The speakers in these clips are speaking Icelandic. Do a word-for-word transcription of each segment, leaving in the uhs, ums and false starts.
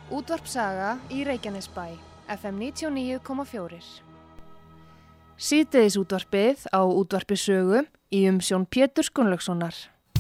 Útvarp Saga í Reykjanesbæ, F M níutíu og níu komma fjögur. Síðdegis útvarpið á Útvarpi Sögu í umsjón Péturs Gunnlaugssonar.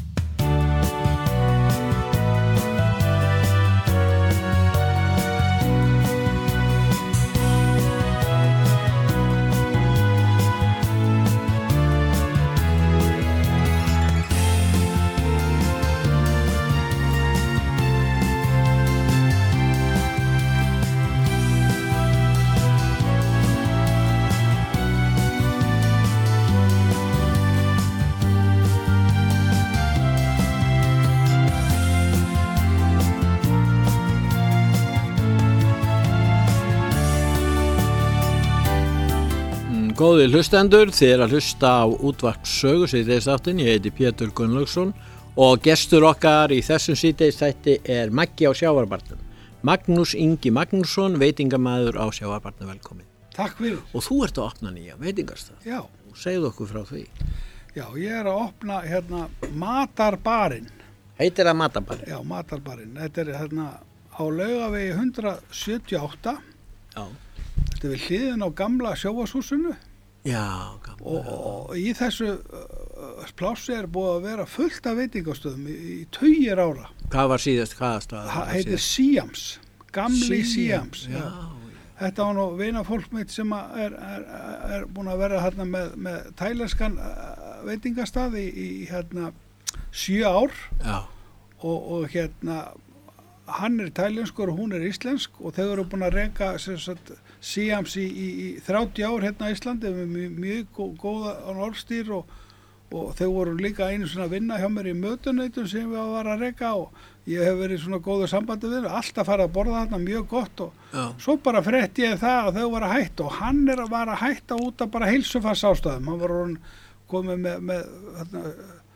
Góðir hlustendur, þið er að hlusta á Útvarp Sögu síðdegisþáttinn. Ég heiti Pétur Gunnlaugsson og gestur okkar í þessum síðdegisþætti er Maggi á sjávarbarnum. Magnús Ingi Magnússon, veitingamaður á sjávarbarnum, velkomin. Takk fyrir. Og þú ert að opna nýja veitingastað. Já. Segðu okkur frá því. Já, ég er að opna hérna Matarbarinn. Heitir það Matarbarinn? Já, Matarbarinn. Þetta er hérna á Laugavegi hundrað sjötíu og átta. Já. Þetta er við hliðin á gamla sjóvarshúsinu. Já, gamla. Og, og í þessu uh, plássi er búið að vera fullt af veitingastöðum í, í tugir ára. Hvað var síðast, hvaða stað? Það heitir Síams, gamli Síams. Já. Þetta var nú vinafólk mitt sem er, er, er búin að vera hérna með, með tælenskan veitingastað í, í hérna sjö ár. Já. Og, og hérna hann er tælenskur og hún er íslensk og þau eru búin að reka Síams í, í, í þrjátíu ár hérna í Íslandi með mjög, mjög góða orðstýr og, og þau voru líka einu svona að vinna hjá mér í mötunautum sem við var að reka og ég hef verið svona góðu sambandi við alltaf farið að borða þarna mjög gott og Já. Svo bara frétti ég það að þau var að hætta og hann er að var að hætta út af bara heilsufars ástæðum. Hann var komið með, með þarna,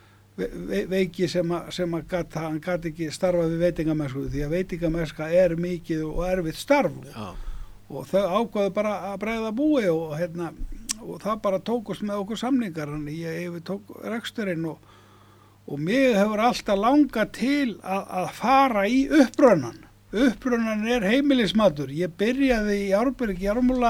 ve, veiki sem að, sem að gat, hann gat ekki starfað við veitingamennsku því að veitingamennska er mikið og erfitt starf. Já. Og þau ákvaðu bara að bregða búi og, hérna, og það bara tókust með okkur samningar. Ég yfir tók reksturinn og, og mig hefur alltaf langað til að, að fara í upprunnan. Upprunnan er heimilismatur. Ég byrjaði í Árborg í Ármúla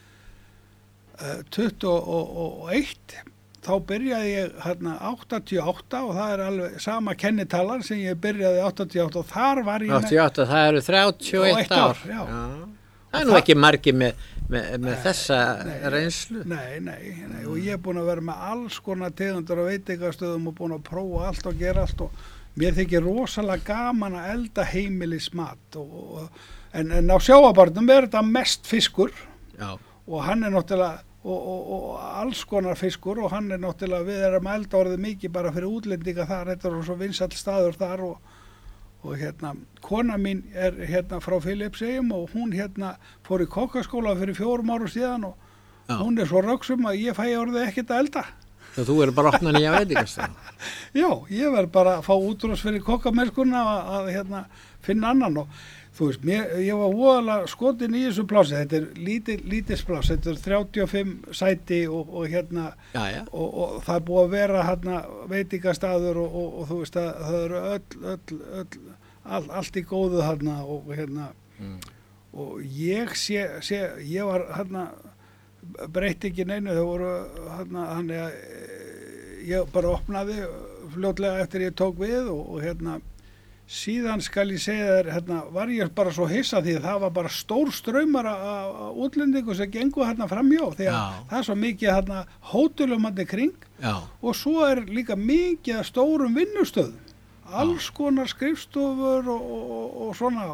uh, tuttugu og eitt. Þá byrjaði ég hérna áttatíu og átta og það er alveg sama kennitalan sem ég byrjaði áttatíu og átta og þar var ég áttatíu og átta, það eru þrjátíu og eitt ár. Já. Já. Það er nú ekki margir með, með, með nei, þessa nei, reynslu. Nei, nei, nei, og ég er búin að vera með alls konar tegundur á veitingastöðum og búin að prófa allt og gera allt og mér þykir rosalega gaman að elda heimilismat og, og, en, en á sjávarbarnum er þetta mest fiskur. Já. Og hann er náttúrulega og, og, og alls konar fiskur og hann er náttúrulega við erum að elda orðið mikið bara fyrir útlendinga þar, þetta er svo vinsæll staður þar og og hérna, kona mín er hérna frá Filippseyjum og hún hérna fór í kokkaskóla fyrir fjórum árum síðan og Já. Hún er svo röksum að ég fæ orðið ekkert að elda. Það þú er bara opna nýja veitingastað. Já, ég verð bara að fá útrús fyrir kokkamennskuna að, að hérna finna annan og þú veist, mér, ég var voðalega skotin í þessu plássi, þetta er lítið, lítið pláss, þetta er þrjátíu og fimm sæti og, og hérna, já, já. Og, og það er búið að vera hérna veitingastaður og, og, og þú veist að það eru öll, öll, öll, all, allt í góðu hérna og hérna, mm. og ég sé, sé, ég var hérna, breytti ekki neinu, þau voru hérna, þannig að ég bara opnaði fljótlega eftir ég tók við og, og hérna, síðan skal ég segja þér, hérna, var ég bara svo hissa því að það var bara stór straumar af útlendingu sem gengu hérna framjá því að Já. Það er svo mikið hérna hótelum hann í kring Já. Og svo er líka mikið af stórum vinnustöðum, alls konar skrifstofur og, og, og svona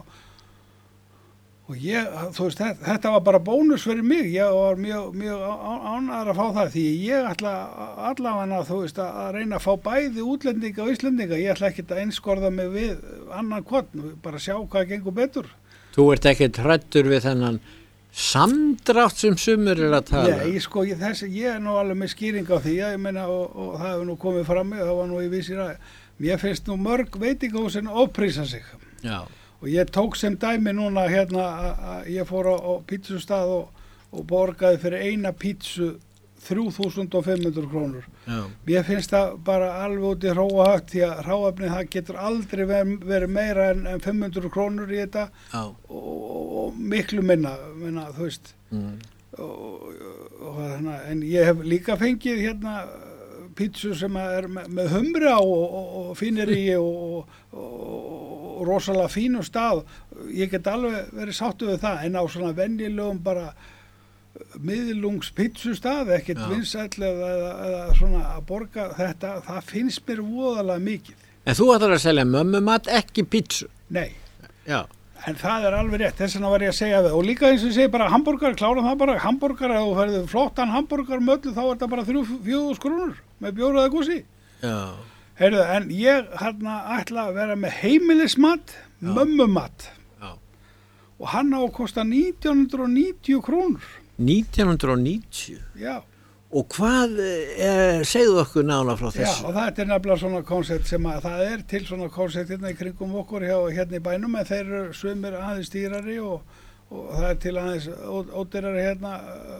og ég, þú veist, þetta, þetta var bara bónus fyrir mig, ég var mjög, mjög ánægður að fá það því ég ætla allavega, þú veist, að reyna að fá bæði útlendinga og íslendinga, ég ætla ekki að einskorða mig við annan hvorn, bara sjá hvað gengur betur. Þú ert ekki hræddur við þennan samdrátt sem sumur er að tala? Nei, sko, ég, þessi, ég er nú alveg með skýring á því, ég meina, og, og það hefur nú komið fram mig, það var nú í vísir að, mér finnst nú mörg veitingahúsin ofprísa sig. Já. Og ég tók sem dæmi núna hérna að ég fór á, á pítsustað og, og borgaði fyrir eina pítsu þrjú þúsund fimm hundruð krónur. Já. Mér finnst það bara alveg út í hróahögt því að hráefni það getur aldrei verið, verið meira en, en fimm hundruð krónur í þetta Já. og, og, og miklu minna, minna þú veist. Mm. Og, og, hana, en ég hef líka fengið hérna pítsu sem er með, með humri á og, og, og fínir í og, og, og rosalega fínu stað. Ég get alveg verið sáttu við það en á svona venjulegum bara miðlungs pítsustað, ekkert vinsæll eða, eða, eða svona að borga þetta, það finnst mér voðalega mikið. En þú ætlar að selja mömmumat, ekki pítsu? Nei. Já. En það er alveg rétt, þess vegna var ég að segja við. Og líka eins og ég segi bara hambúrgar, klára það bara, hambúrgar, ef þú færðu flottan hambúrgar með öllu, þá er þetta bara þrjú, fjögur krónur með bjóraða gúsi. Já. Heyrðu, en ég hérna ætla að vera með heimilismat, mömmumat. Já. Og hann á að kosta nítján hundruð níutíu krónur. nítján hundruð níutíu? Já. Og hvað, eh, segðu okkur nána frá þessu? Já, og það er nefnilega svona koncept sem að það er til svona koncept hérna í kringum okkur hjá, hérna í bænum, en þeir eru sumir aðeins dýrari og, og það er til aðeins ódýrari hérna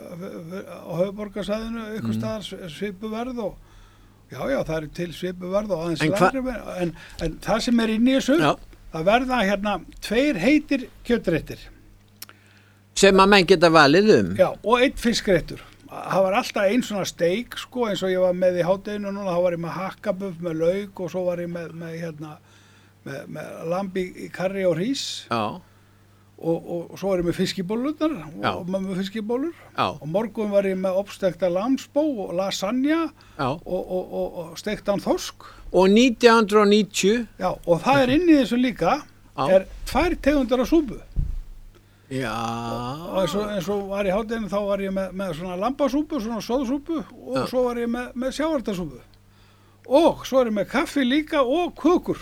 á höfuðborgarsvæðinu, ykkur staðar svipuverð og já, já, það er til svipuverð og aðeins lægri, en, en það sem er inn í þessu, já. Það verða hérna tveir heitir kjötréttir. Sem að menn geta valið um? Já, og einn fiskréttur. Það var alltaf einn svona steik, sko, eins og ég var með í hádeginu núna, þá var ég með hakkabuff með lauk og svo var ég með, með hérna, með, með lambi í karri og rís. Já. Og, og, og svo var ég með fiskibólurnar og með, með fiskibólur. Já. Og morgun var ég með uppstekta lamsbó og lasagna og, og, og, og stektan þorsk. Og nítján hundruð níutíu? Já, og það er inn í þessu líka, Já. Er tvær tegundar af súpu. Já. Og eins og, eins og var í hádeginu þá var ég með, með svona lambasúpu, svona soðsúpu og Já. Svo var ég með, með sjávartasúpu. Og svo er ég með kaffi líka og kökur.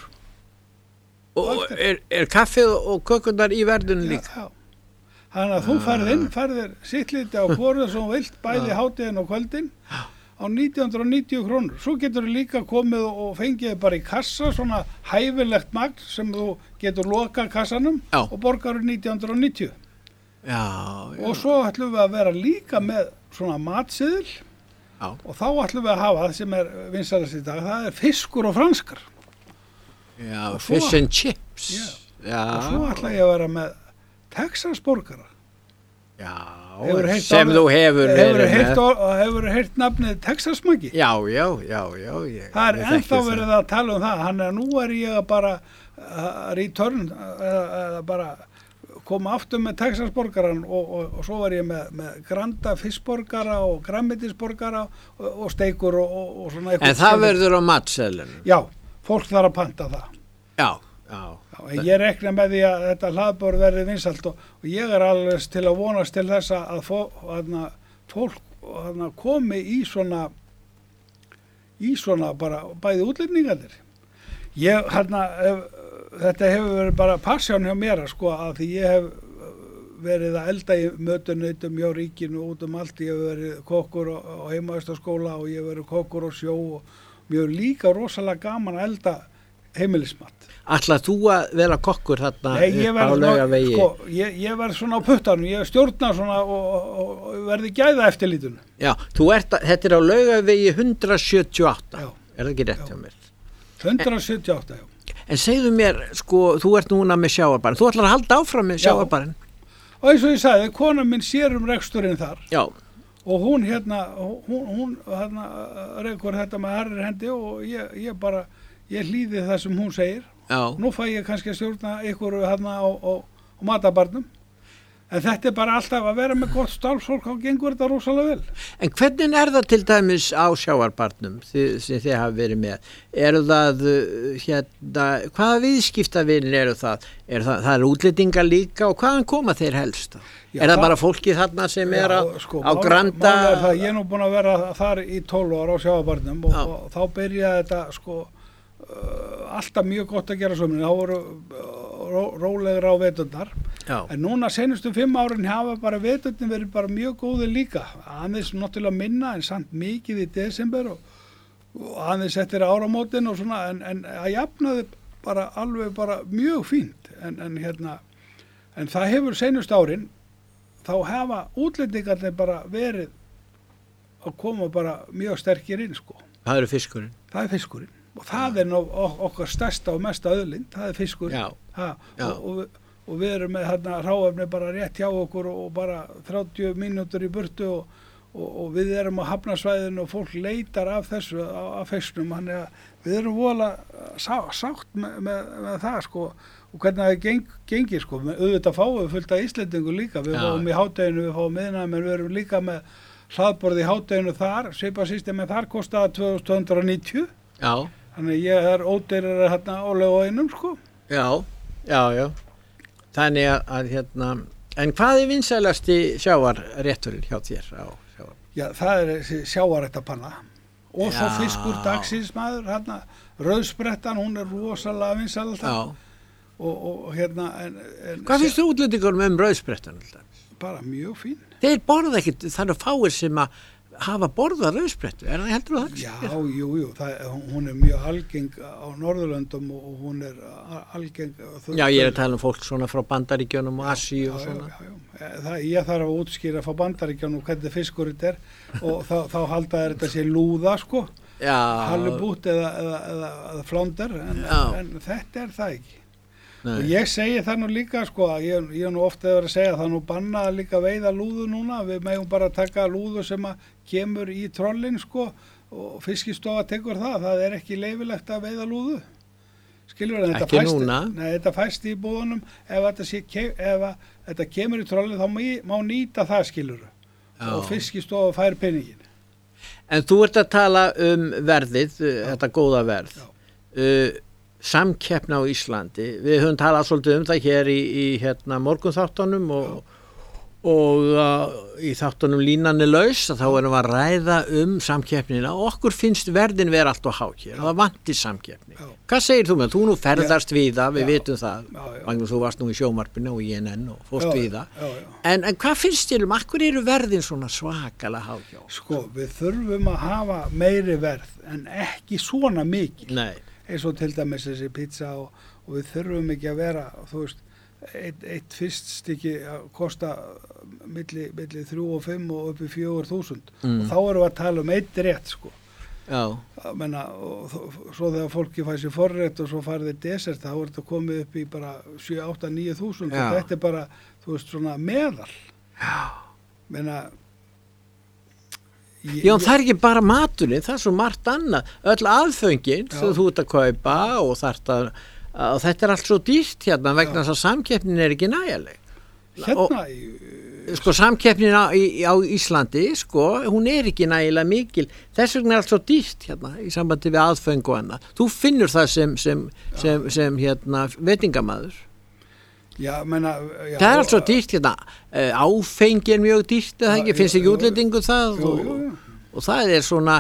Og er, er kaffið og kökurnar í verðinu líka? Já. Þannig að þú færð inn, færðir sittliti á hvoru sem vilt, bæði hádeginu og kvöldin á nítján hundruð níutíu krónur. Svo getur þú líka komið og fengið bara í kassa, svona hæfilegt magn sem þú getur lokað kassanum Já. Og borgar nítján hundruð níutíu. Já, já. Og svo ætlum við að vera líka með svona matseðil Já. Og þá ætlum við að hafa það sem er vinsælast í dag, það er fiskur og franskar. Já, og fish svo, and chips. Já. Já. Og svo ætla ég að vera með Texasborgara. Já, sem þú hefur verið með. Hefur heyrt nafnið Texasmaggi? Já, já, já, já. Ég, það er ennþá verið að tala um það, hann er nú er ég að bara uh, return, eða uh, bara koma aftur með Texasborgaran og, og, og svo var ég með, með granda fiskborgara og græmmetisborgara og, og steikur og, og, og svona eitthvað. En það verður á matseðlunum? Já, fólk þarf að panta það. Já. Já. Já, ég rekna með því að þetta hlaðborð verði vinsælt og, og ég er alveg til að vonast til þess að fó, aðna, fólk aðna, komi í svona í svona bara bæði útlendingarnir. Ég, hérna, hef, þetta hefur verið bara passjón hjá mér sko, að því ég hef verið að elda í mötunautum hjá ríkinu út um allt. Ég hef verið kokkur á, á heimavistaskóla og ég hef verið kokkur á sjó og mér er líka rosalega gaman að elda heimilismat. Ætlað þú að vera kokkur þarna Nei, ég upp á Laugavegi? Sko, ég, ég verð svona á puttanum, ég stjórna svona og, og, og verði gæða eftirlítinu. Já, þú ert að, þetta er á Laugavegi hundrað sjötíu og átta, já. Er það ekki rétt hjá mér? hundrað sjötíu og átta, já. En segðu mér, sko, þú ert núna með sjávarbarinn, þú ætlar að halda áfram með sjávarbarinn? Og eins og ég sagði, kona minn sér um reksturinn þar. Já. Og hún hérna, hún, hún hérna rekur þetta með harri hendi og ég, ég bara, ég hlýði það sem hún segir. Já. Nú fæ ég kannski að stjórna ykkur hérna á, á, á matabarnum. En þetta er bara alltaf að vera með gott starfsfólk og gengur þetta rosalega vel. En hvernig er það til dæmis á sjávarbarnum þið, sem þið hafa verið með? Eru það, hérna, hvaða viðskiptavinir eru það? Er það, það er útlendingar líka og hvaðan koma þeir helst? Já, er það, það bara fólkið þarna sem já, er á, sko, á Granda? Það, ég er nú búin að vera þar í tólf ára á sjávarbarnum og, og, og þá byrjaði þetta sko Uh, alltaf mjög gott að gera sömurinn, þá voru uh, ró, rólegra á vetundar. En núna senustu fimm árin hafa bara vetundin verið bara mjög góði líka, aðeins náttúrulega minna en samt mikið í desember og, og aðeins eftir áramótin og svona, en, en að jafnaði bara alveg bara mjög fínt en, en hérna en það hefur senustu árin þá hafa útlendingarnir bara verið að koma bara mjög sterkir inn sko. Það eru fiskurinn. Það er fiskurinn og það ja. er ná, okkar stærsta og mesta auðlind, það er fiskurinn. Já. Ha, Já. Og, og, og við erum með hérna hráefni bara rétt hjá okkur og bara þrjátíu mínútur í burtu og, og, og við erum á hafnarsvæðinu og fólk leitar af þessu, af fisknum, þannig að við erum vola sá, sátt með, með, með það sko og hvernig það geng, gengir sko, auðvitað fáum við fullt af Íslendingu líka, við ja. fáum í hádeginu, við fáum miðnæmi, en við erum líka með hlaðborð í hádeginu þar, svipasystemi þar kostaði tvö þúsund tvö hundruð níutíu. Já. Þannig ég er ódýrari hérna álega á einum sko. Já, já, já. Þannig að, að hérna, en hvað er vinsælasti sjávarrétturinn hjá þér á sjávar? Já, það er þessi sjávarréttapanna og já. Svo fiskur dagsins maður, hérna, rauðsprettan, hún er rosalega vinsæl alltaf. Já. Og, og hérna, en... en hvað finnst þú útlendingunum um rauðsprettan alltaf? Bara mjög fín. Þeir borða ekkert, það er fáir sem að hafa borðað rauðsprettu, er það heldur það? Já, jú, jú, það, hún er mjög algeng á Norðurlöndum og hún er algeng... Já, ég er að tala um fólk svona frá Bandaríkjunum og Asíu og svona. Já, já, já, það, ég þarf að útskýra frá Bandaríkjunum hvernig fiskur þetta er og þá, þá halda þær þetta sé lúða, sko, halibút eða, eða, eða, eða flónder, en, en þetta er það ekki. Nei. Og ég segi það nú líka sko að ég, ég er nú ofta verið að segja það nú bannað líka veiða lúðu núna, við megum bara taka lúðu sem að kemur í trollin sko og Fiskistofa tekur það, það er ekki leyfilegt að veiða lúðu. Skilur það, þetta fæst, nei, þetta fæst í búðunum ef þetta, sé, ef þetta kemur í trollin þá má, má nýta það skilur það og Fiskistofa fær peningin. En þú ert að tala um verðið, Já. Þetta góða verð. Uh, samkeppni á Íslandi, við höfum talað svolítið um það hér í, í hérna, morgunþáttunum og, og uh, í þáttunum línanni laus að þá erum við að ræða um samkeppnina og okkur finnst verðin vera allt og há hér og það vantir samkeppni. Já. Hvað segir þú með? Þú nú ferðast við það, við já. Vitum það, Magnús, þú varst nú í sjómarpinu og í N N og fórst við það, en, en hvað finnst þér um, akkur eru verðin svona svakalega há hjá? Sko, við þurfum að hafa meiri verð en ekki svona mikið. Nei. Eins og til dæmis þessi pizza og, og við þurfum ekki að vera, þú veist, eitt, eitt fyrststykki að kosta milli, milli þrjú og fimm og upp í fjögur þúsund mm. og þá erum við að tala um eitt rétt, sko. Já. Að menna, og svo þegar fólki fæ sér forrétt og svo farið þeir desert, þá er þetta komið upp í bara sjö, átta, níu þúsund og þetta er bara, þú veist, svona meðal. Já. Menna, Ég, Já, það er ekki bara maturinn, það er svo margt annað, öll aðföngin sem þú ert að kaupa og, að, og þetta er allt svo dýrt hérna vegna þess að samkeppnin er ekki nægileg. Hérna? Og, sko, samkeppnin á, á Íslandi, sko, hún er ekki nægilega mikil, þess vegna er allt svo dýrt hérna í sambandi við aðföng og annað. Þú finnur það sem, sem, sem, sem hérna, veitingamaður. Já, menna, já, það er allt svo dýrt hérna, áfengi er mjög dýrt, það ekki, finnst ekki útlendingu það jú, og, jú, jú. og það er svona,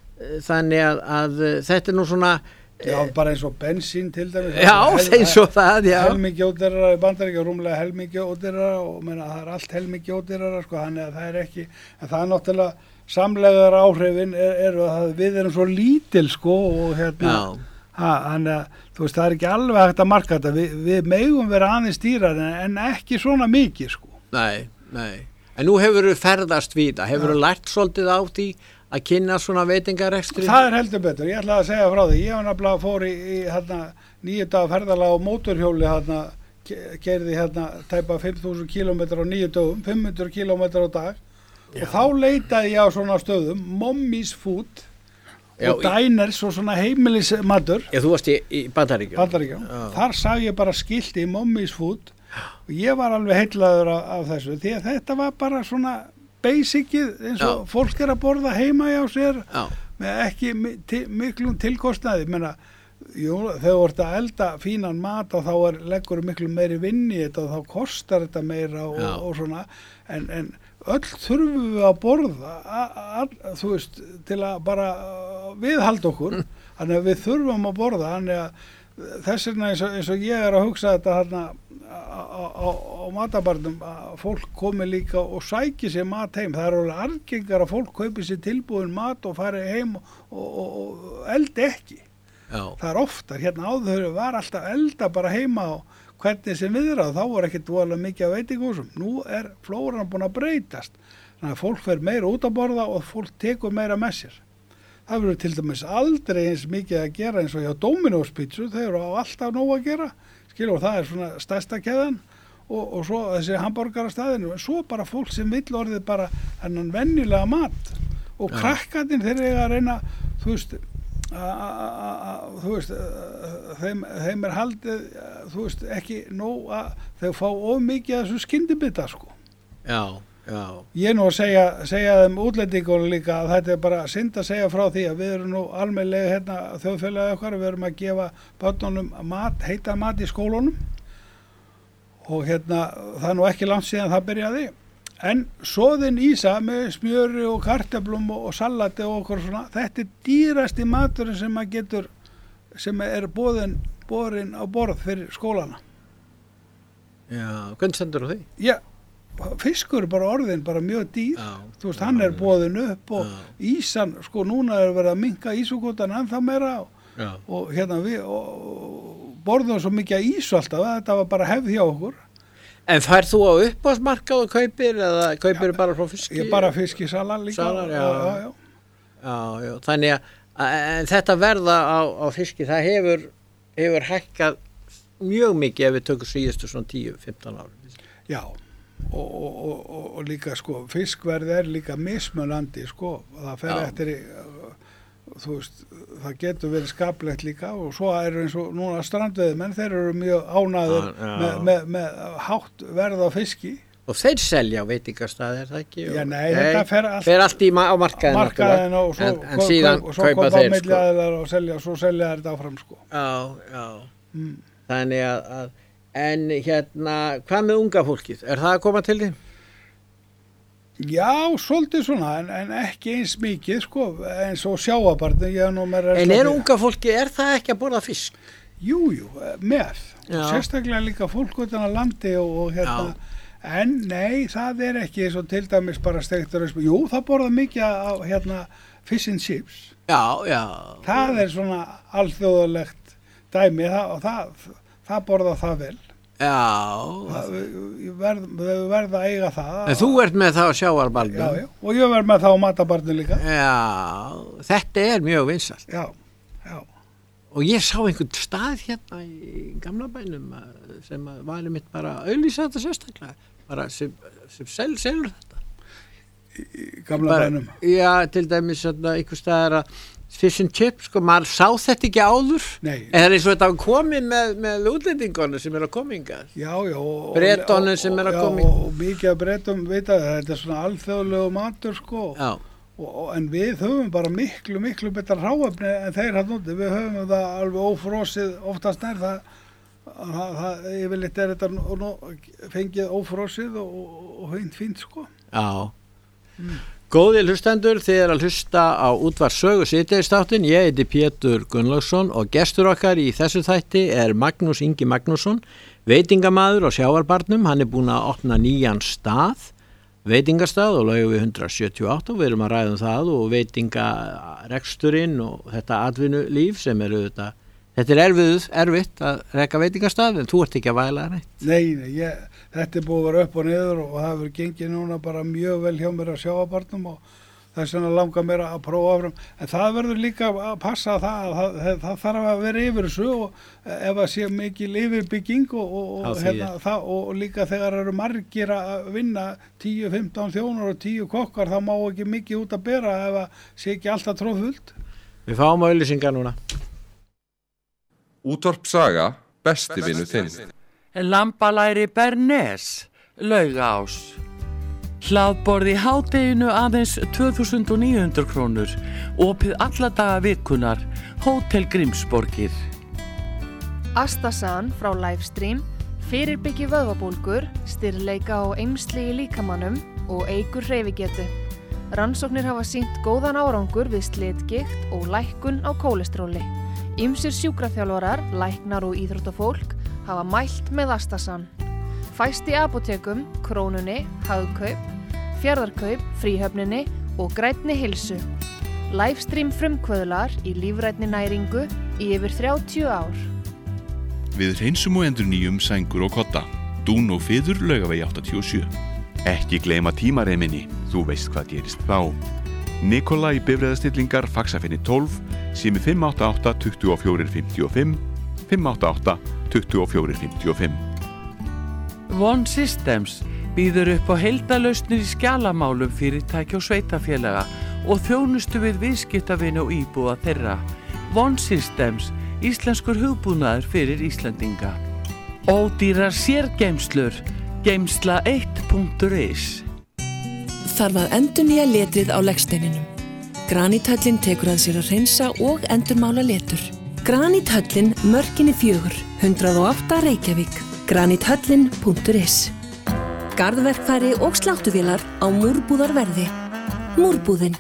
þannig að, að þetta er nú svona... Já, bara eins og bensín til dæmis. Já, eins og það, já. Helmingi ódýrara í Bandaríkjunum, rúmlega helmingi ódýrara og menna, það er allt helmingi ódýrara, sko, þannig að það er ekki, en það er náttúrulega, samlegar áhrifin er, er að við erum svo lítil, sko, og hérna... Já. Þannig að þú veist það er ekki alveg hægt að marka þetta, Vi, við megum vera aðeins dýrar en, en ekki svona mikið sko. Nei, nei, en nú hefur þú ferðast við það, hefur þú lært svolítið á því að kynna svona veitingarekstri? Það er heldur betur, ég ætlaði að segja frá því, ég var nefnilega fór í, í hérna, níu daga ferðalag á mótorhjóli hérna, keyrði hérna tæpa fimm þúsund kílómetra á níu dögum, fimm hundruð kílómetra á dag Já. Og þá leitaði ég á svona stöðum, Mommy's Food Já, og diners og svona heimilismatur. Já, þú varst í, í Bandaríkjum. Bandaríkjum. Þar sá ég bara skilti í Mommy's Food og ég var alveg heillaður af, af þessu því að þetta var bara svona basicið eins og Já. Fólk er að borða heima hjá sér Já. Með ekki til, miklum tilkostnaði. Menna, jú, þegar þú ert að elda fínan mat og þá er, leggur miklu meiri vinn í þetta og þá kostar þetta meira og, og svona en, en öll þurfum við að borða að, að, þú veist, til að bara viðhalda okkur þannig að við þurfum að borða þannig að þess vegna eins og, eins og ég er að hugsa þetta þarna á, á, á matabarnum að fólk komi líka og sæki sér mat heim það er alveg algengar að fólk kaupi sér tilbúin mat og fari heim og, og, og eldi ekki Já. Það er oftar, hérna áður var alltaf elda bara heima og hvernig sem viðrað, þá var ekkert voðalega mikið af veitingahúsum. Nú er flóran búin að breytast. Þannig að fólk fer meira út að borða og fólk tekur meira með sér. Það verður til dæmis aldrei eins mikið að gera eins og hjá Domino's pítsu, þeir eru á alltaf nóg að gera, skilur, og það er svona stærsta keðan og, og svo þessi hambúrgarastæðinu, svo bara fólk sem vill orðið bara hennan venjulega mat og ja. Krakkarnir þeir eiga að reyna, þú veist, þú veist, þeim, þeim er haldið, þú veist, ekki nóg að þau fá of mikið að þessu skyndibita, sko. Já. Já. Ég nú að segja, segja þeim útlendingunum líka að þetta er bara synd að segja frá því að við erum nú almennlega hérna þjóðfélagið okkar, við erum að gefa börnunum mat, heita mat í skólunum og hérna það er nú ekki langt síðan það byrjaði en soðin ísa með smjöri og kartöflum og, og salati og okkur svona, þetta er dýrasti maturinn sem maður getur, sem er boðin, borin á borð fyrir skólana. Já, hvernig stendur þú því? Já. Fiskur er bara orðin bara mjög dýr, já, þú veist, hann er boðin upp og já. Ísan, sko, núna er verið að minnka ísukvotan ennþá meira og, já. Og hérna við og, og borðum svo mikið að ísu alltaf, þetta var bara hefð hjá okkur. En fær þú á uppáhaldsmarkað og kaupir eða kaupir ja, bara frá fiski? Ég bara fiski salar líka. Salar, já. Já, já. Já, já, þannig að, að þetta verða á, á fiski, það hefur, hefur hækkað mjög mikið ef við tökum síðustu svona tíu til fimmtán árum. Já. Og, og, og, og líka sko fiskverð er líka mismunandi sko það fer Já. Eftir þú veist það getur verið skaplegt líka og svo er eins og núna strandveiðimenn þeir eru mjög ánægðir með, með, með hátt verð á fiski og þeir selja á veitingastaði er það ekki? Já nei þetta fer allt, fer allt í ma- á markaðin, markaðin og svo, en, en síðan og svo kaupa þeir sko og selja, svo selja þetta áfram sko. Já, já mm. Þannig að, að en hérna, hvað með unga fólkið? Er það að koma til því? Já, svolítið svona, en, en ekki eins mikið, sko, eins og sjávarbarnir. En er unga fólkið, er það ekki að borða fisk? Jú, jú, með. Sérstaklega líka fólk utan að landi og, og hérna, Já. En nei, það er ekki eins og til dæmis bara steiktur. Jú, það borða mikið á hérna, fish and chips. Já, já. Það er svona alþjóðalegt dæmi það, og það... Það borða það vel. Já. Það, við verðum verð að eiga það. En þú ert með það á sjávarbarnum. Já, já. Og ég verð með það á matabarnum líka. Já, þetta er mjög vinsælt. Já, já. Og ég sá einhvern stað hérna í gamla bænum sem var mitt bara auðlýsa þetta sérstaklega. Bara sem, sem sel, selur þetta. Í, í gamla bara, bænum? Já, til dæmis svona einhver staðar að fish and chips, sko, maður sá þetta ekki áður. Nei. Eða eins og þetta komið með, með útlendingunum sem er að kominga. Já, já. Bretonum sem er að kominga. Já, og mikið af bretum, veit að þetta er svona alþjóðlegu matur, sko. Já. Og, og, en við höfum bara miklu, miklu betra hráefni en þeir hann úti. Við höfum það alveg ófrósið, oftast nær það, það, það yfirleitt er þetta nú, nú, fengið ófrósið og, og, og fínt, fínt, sko. Já. Mm. Góðir hlustendur, þið er að hlusta á útvarpssögu síðdegisþáttinn. Ég heiti Pétur Gunnlaugsson og gestur okkar í þessu þætti er Magnús Ingi Magnússon, veitingamaður á sjávarbarnum. Hann er búinn að opna nýjan stað, veitingastað og Laugaveg hundrað sjötíu og átta og við erum að ræða um það og veitingareksturinn og þetta atvinnulíf sem eru þetta. Þetta er erfið, erfitt að reka veitingastað en þú ert ekki að væla það neitt. Nei, nei, ég, þetta er búið að vera upp og niður og það hefur gengið núna bara mjög vel hjá mér að sjávarbarnum og það er svona langar mér að prófa áfram. En það verður líka að passa það að það, það, það þarf að vera yfir þessu og ef það sé mikil yfirbygging og, og, og, hérna, það, og líka þegar eru margir að vinna tíu til fimmtán þjónar og tíu kokkar þá má ekki mikið út að bera ef það sé ekki alltaf tróðfullt. Við fáum auglýsingar núna. Útvarp Saga, besti vinur þinn. Lambalæri Bernes, Laugás. Hlaðborð í hádeginu aðeins tvö þúsund níu hundruð krónur. Opið alla daga vikunar. Hótel Grímsborgir. Astasan frá Livestream fyrirbyggi vöðvabólgur, styrleika og eymsli í líkamannum og eykur hreyfigetu. Rannsóknir hafa sýnt góðan árangur við slitgigt og lækkun á kólesteróli. Ýmsir sjúkraþjálfarar, læknar og íþróttafólk hafa mælt með Astasan. Fæst í apótekum, Krónunni, Hagkaup, Fjarðarkaup, Fríhöfninni og Grænni heilsu. Livestream frumkvöðlar í lífrænni næringu, í yfir þrjátíu ár. Við hreinsum og endurnýjum sængur og kodda. Dún og fiður Laugavegi áttatíu og sjö. Ekki gleyma tímareiminni, þú veist hvað gerist þá. Nikolai bifreiðastillingar Faxafinni tólf, sími fimm átta átta tuttugu og fjögur fimmtíu og fimm, fimm átta átta tuttugu og fjögur fimmtíu og fimm. One Systems býður upp á heildalausnir í skjalamálum fyrirtæki og sveitafélaga og þjónustu við viðskiptavini og íbúa þeirra. One Systems, íslenskur hugbúnaður fyrir Íslendinga. Ódýrar sérgeymslur, geymsla eitt punktur is. Þarf að endurnýja letrið á legsteininum. Graníthöllin tekur að sér að hreinsa og endurmála letur. Graníthöllin, Mörkinni fjögur, hundrað og átta Reykjavík. graníthöllin punktur is. Garðverkfæri og sláttuvélar á múrbúðarverði. Múrbúðin.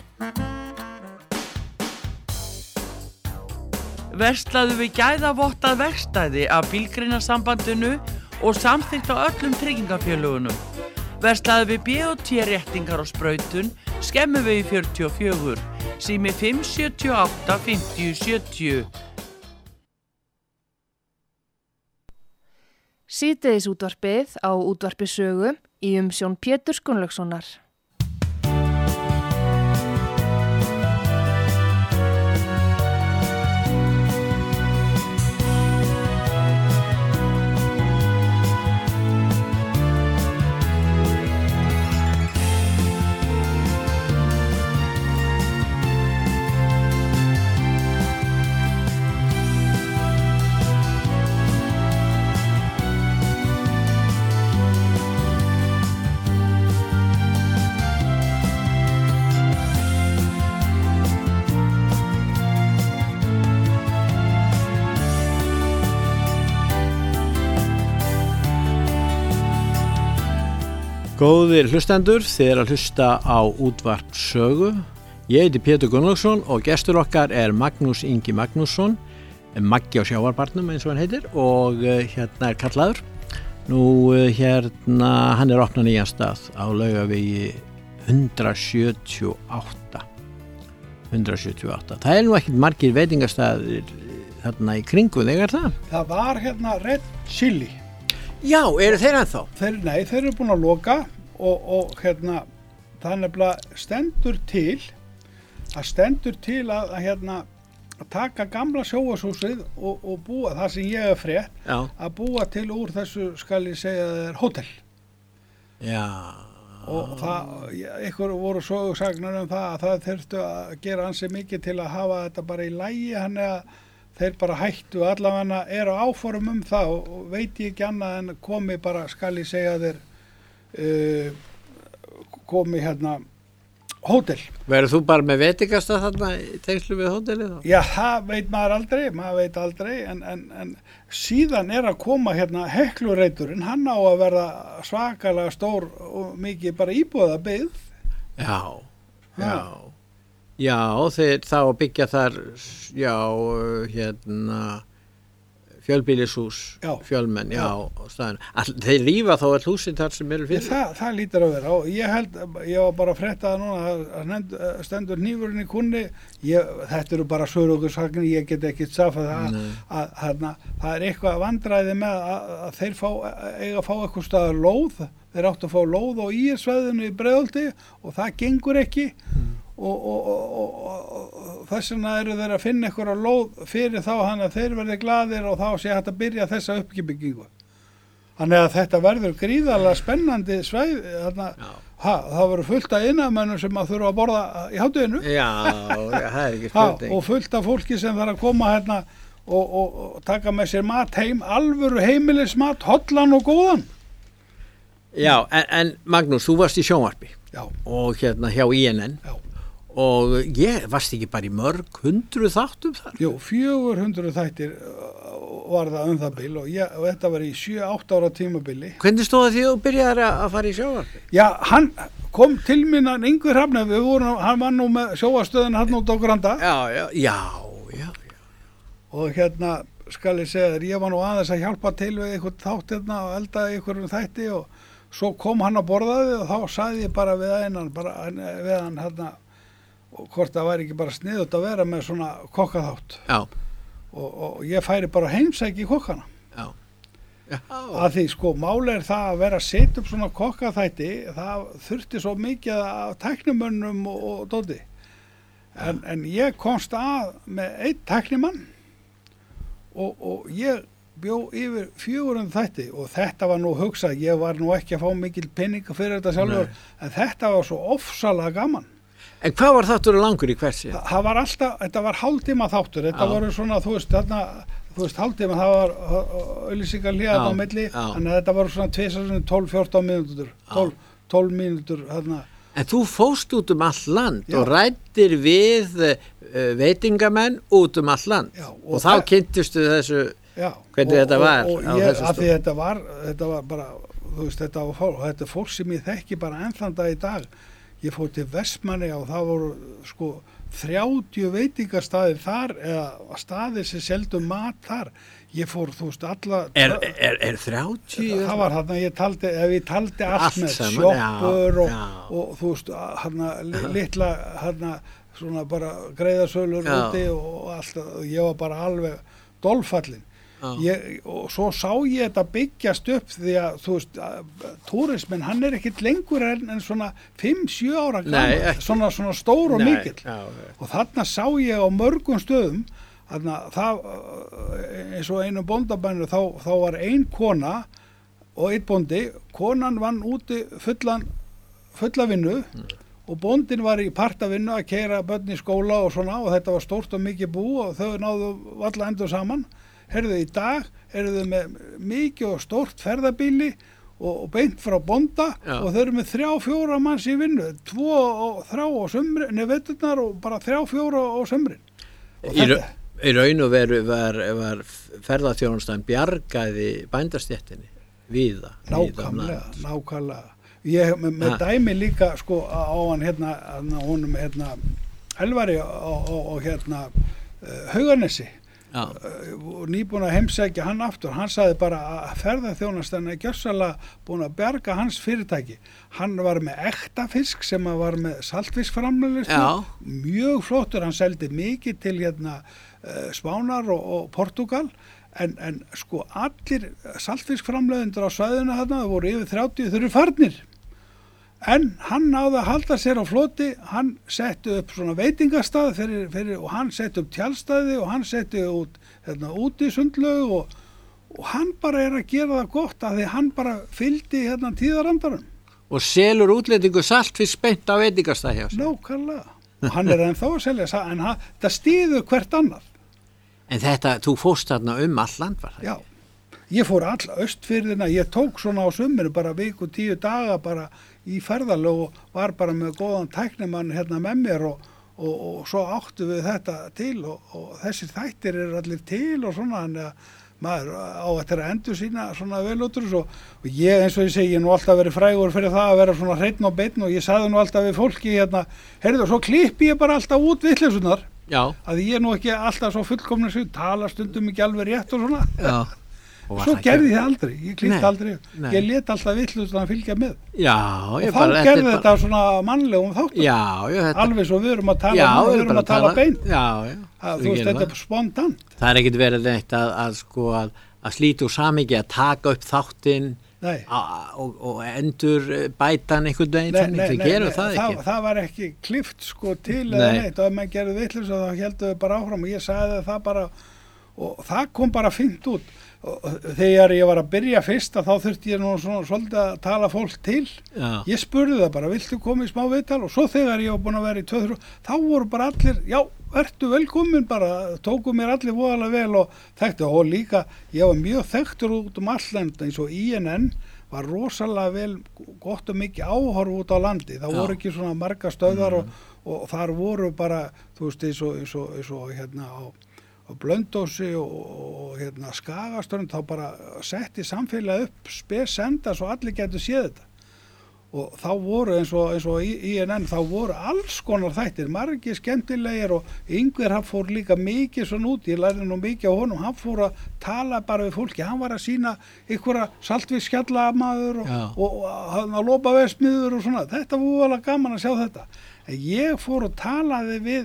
Verslaðu við gæðavottað verkstæði af Bílgreinasambandinu og samþykkt á öllum tryggingafélögunum. Verslaðu við B og T réttingar og sprautun, Skemmuvegi fjörutíu og fjögur, sími fimm sjötíu og átta fimmtíu sjötíu. Síðdegis útvarpið á útvarpi Sögu í umsjón Péturs Gunnlaugssonar. Góðir hlustendur, þið er að hlusta á útvarp Sögu. Ég heiti Pétur Gunnlaugsson og gestur okkar er Magnús Ingi Magnússon, Maggi á sjávarbarnum eins og hann heitir, og hérna er kallaður. Nú hérna, hann er opnað nýjan stað á Laugavegi hundrað sjötíu og átta. hundrað sjötíu og átta. Það er nú ekkert margir veitingastæðir þarna í kringu, þegar það? Það var hérna Red Chili. Já, eru þeir ennþá? Þeir, nei, þeir eru búin að loka og, og hérna, það nefnilega stendur til, það stendur til að, að hérna, að taka gamla sjóashúsið og, og búa, það sem ég er frétt, Já. að búa til úr þessu, skal ég segja, þeir hótel. Já. Og það, ykkur voru sögursagnar um það að það þurftu að gera ansi mikið til að hafa þetta bara í lagi, hann er að þeir bara hættu, allavega eru áform um það og, og veit ég ekki annað en komi bara, skal ég segja þeir, uh, komi hérna hótel. Verður þú bara með veitingastað þarna í tengslu við hótelið þá? Já, það veit maður aldrei, maður veit aldrei, en, en, en síðan er að koma hérna Heklureiturinn, hann á að verða svakalega stór og mikið bara íbúða byggð. Já, já. Já, þeir þá byggja þar, já, hérna, fjölbýlishús, já. Fjölmenn, já, já. Staðin. All, þeir rífa þá all húsin þar sem eru fyrir? Það, það lítur að vera og ég held, ég var bara að frétta það núna, að stendur hnífurinn í kunni, ég, þetta eru bara sögursagnar, ég get ekki safað það, að, að, að það er eitthvað vandræði með að, að þeir fá, eiga að fá eitthvað staðar lóð, þeir áttu að fá lóð á í svæðinu í Breiðholti og það gengur ekki. Mm. Og, og, og, og, og þess vegna eru þeir að finna ykkur á lóð fyrir þá hann að þeir verði glaðir og þá sé hægt að byrja þessa uppbyggingu. Þannig að þetta verður gríðarlega spennandi svæð, þarna, ha, það verður fullt af iðnaðarmönnum sem að þurfa að borða í hádeginu. Já, það er ekki spurning. Ha, og fullt af fólki sem þarf að koma hérna og, og, og taka með sér mat heim, alvöru heimilismat, hollan og góðan. Já, en, en Magnús, þú varst í sjónvarpi. Já. Og hérna hjá I N N. Já. Og ég varst ekki bara í mörg hundru þáttum þar? Jú, fjögur hundruð þættir var það um það bil og, ég, og þetta var í sjö átta ára tímabili. Hvernig stóð því þú byrjaði að fara í sjónvarpi? Já, hann kom til mín að Yngvi Hrafn, við vorum, hann var nú með sjóastöðin hann út á Granda. Já, já, já, já, já. Og hérna skal ég segja þér, ég var nú aðeins að hjálpa til við eitthvað þátt hérna og eldaði einhverjum þætti og svo kom hann að borðaði og þá sagði ég bara við einan, bara við hann hérna, og hvort það væri ekki bara sniðut að vera með svona kokkaþátt. Já. og, og ég færi bara heimsæki kokkana. Já. Já. Að því sko, máli er það að vera að setja upp svona kokkaþætti, það þurfti svo mikið af tæknimönnum og, og dóti. En, en ég komst að með einn tæknimann og, og ég bjó yfir fjögurum þætti og þetta var nú hugsað, ég var nú ekki að fá mikil peninga fyrir þetta sjálfur, Nei. En þetta var svo ofsalega gaman. En hvað var þáttur langur í hversi? Þa, það var alltaf, þetta var hálftíma þáttur, þetta Já. Voru svona, þú veist, þarna, þú veist, hálftíma, það var auglýsingar hlýðan á milli, þannig að þetta voru svona tvisvar tólf til fjórtán mínútur, tólf mínútur, þarna. En þú fóst út um all land Já. Og rættir við uh, veitingamenn út um all land Já, og, og þá kynntustu þessu, Já, hvernig og, þetta var. Og, og ég, af því þetta var, þetta var bara, þú veist, þetta var fólk, þetta er fólk sem ég þekki bara ennþanda í dag. Ég fór til Vestmanni og það voru sko þrjátíu veitingastaðir þar eða staðir sem seldu mat þar. Ég fór, þú veist, alla... Er, er, er þrjátíu? Það var þarna, ég taldi, ef ég taldi allt, allt með saman, sjoppur og, og, og þú veist, hérna, litla, hérna, svona bara greiðasölur úti og allt, ég var bara alveg dolfallin. Ég, og svo sá ég þetta byggjast upp því að þú veist túrismin, hann er ekkit lengur en, en svona fimm til sjö ára gammal, svona, svona stór og Nei, mikill já, og þarna sá ég á mörgum stöðum þarna, það, eins og einu bóndabænum þá, þá var ein kona og einn bóndi, konan vann úti fullan fulla vinnu mm. og bóndin var í partavinnu að keyra börn í skóla og svona og þetta var stórt og mikið bú og þau náðu valla endur saman. Herðu, í dag eru þau með mikið og stórt ferðabíli og, og beint frá bónda Já. Og þau eru með þrjá, fjóra manns í vinnu, tvo og þrjá á sumrin, neveturnar og bara þrjá, fjóra á sumrin. Í, ra í raun og veru var, var ferðarþjónustan bjargaði bændastjettinni víða. Nákvæmlega, nákvæmlega. Ég með, með dæmi líka sko á hann hérna, honum hérna, Elvari og hérna uh, Hauganesi. Já. Og nýbúin að heimsækja hann aftur, hann sagði bara að ferðarþjónustan er gjörsamlega búin að bjarga hans fyrirtæki. Hann var með ekta fisk sem var með saltfiskframleiðslu, mjög flottur, hann seldi mikið til hérna Spánar og, og Portugal, en, en sko allir saltfiskframleiðendur á svæðinu þarna, það voru yfir þrjátíu, þau eru farnir. En hann náði að halda sér á floti, hann setti upp svona veitingastað fyrir, fyrir, og hann setti upp tjaldstæði og hann setti út, hérna, út í sundlaug og, og hann bara er að gera það gott að því hann bara fylgdi hérna tíðarandarum. Og selur útlendingu saltfisk beint á veitingastað hjá sig. Nákvæmlega. Og hann er ennþá að selja, en hann, það stýður hvert annað. En þetta, þú fórst þarna um all land var það? Já. Ég fór all austfirðina, ég tók svona á suminu bara viku, tíu daga bara í ferðalög og var bara með góðan tæknimann hérna með mér og, og, og svo áttu við þetta til og, og þessir þættir eru allir til og svona, en maður á þetta að endur sína svona velútur og, og ég eins og ég segi, ég nú alltaf verið frægur fyrir það að vera svona hreinn og beinn og ég sagði nú alltaf við fólki hérna, heyrðu, svo klippi ég bara alltaf út vitleysurnar, að ég er nú ekki alltaf svo fullkomna sig, tala stundum ekki alveg rétt og svona. Já. Svo gerði ég það aldrei, ég klíkti aldrei, nei. Ég let alltaf vitlaust að fylgja með. Já, ég og bara... Og þá gerði þetta bara... svona mannlegum þáttum. Já, já, þetta... Alveg svo við erum að tala, já, við erum að tala, tala beint. Já, já. Að, þú veist, þetta er spontant. Það er ekkert verið neitt að, að sko, að, að slíta úr samingi, að taka upp þáttinn og, og endur bætan einhvern veginn, þannig, þið gerum það ekki. Það, það var ekki klift sko til eða neitt, og ef maður gerði vitlaust og þá heldum við bara áfram og ég sagði það bara, og það kom bara fínt út. Þegar ég var að byrja fyrst að þá þurfti ég nú svona svolítið að tala fólk til. Já. Ég spurði það bara, viltu koma í smá viðtal? Og svo þegar ég var búin að vera í tvö þrjú, þá voru bara allir, já, ertu velkomin bara, tóku mér allir voðalega vel og þekktu. Og líka, ég var mjög þekktur út um allend, eins og I N N var rosalega vel gott og mikið áhorf út á landi. Það já. Voru ekki svona marga stöðar mm. og, og þar voru bara, þú veist, eins og, eins og, eins og hérna á og Blöndósi og, og hérna Skagaströnd, þá bara setti samfélagi upp spesenda svo allir getur séð þetta og þá voru eins og, eins og I N N þá voru alls konar þættir, margir skemmtilegir og Yngvar hann fór líka mikið svona út, ég lærði nú mikið á honum, hann fór að tala bara við fólki, hann var að sína einhverja saltvíkskjallamaður og, og, og hann að lópa vesmiður og svona, þetta var alveg gaman að sjá þetta, en ég fór og talaði við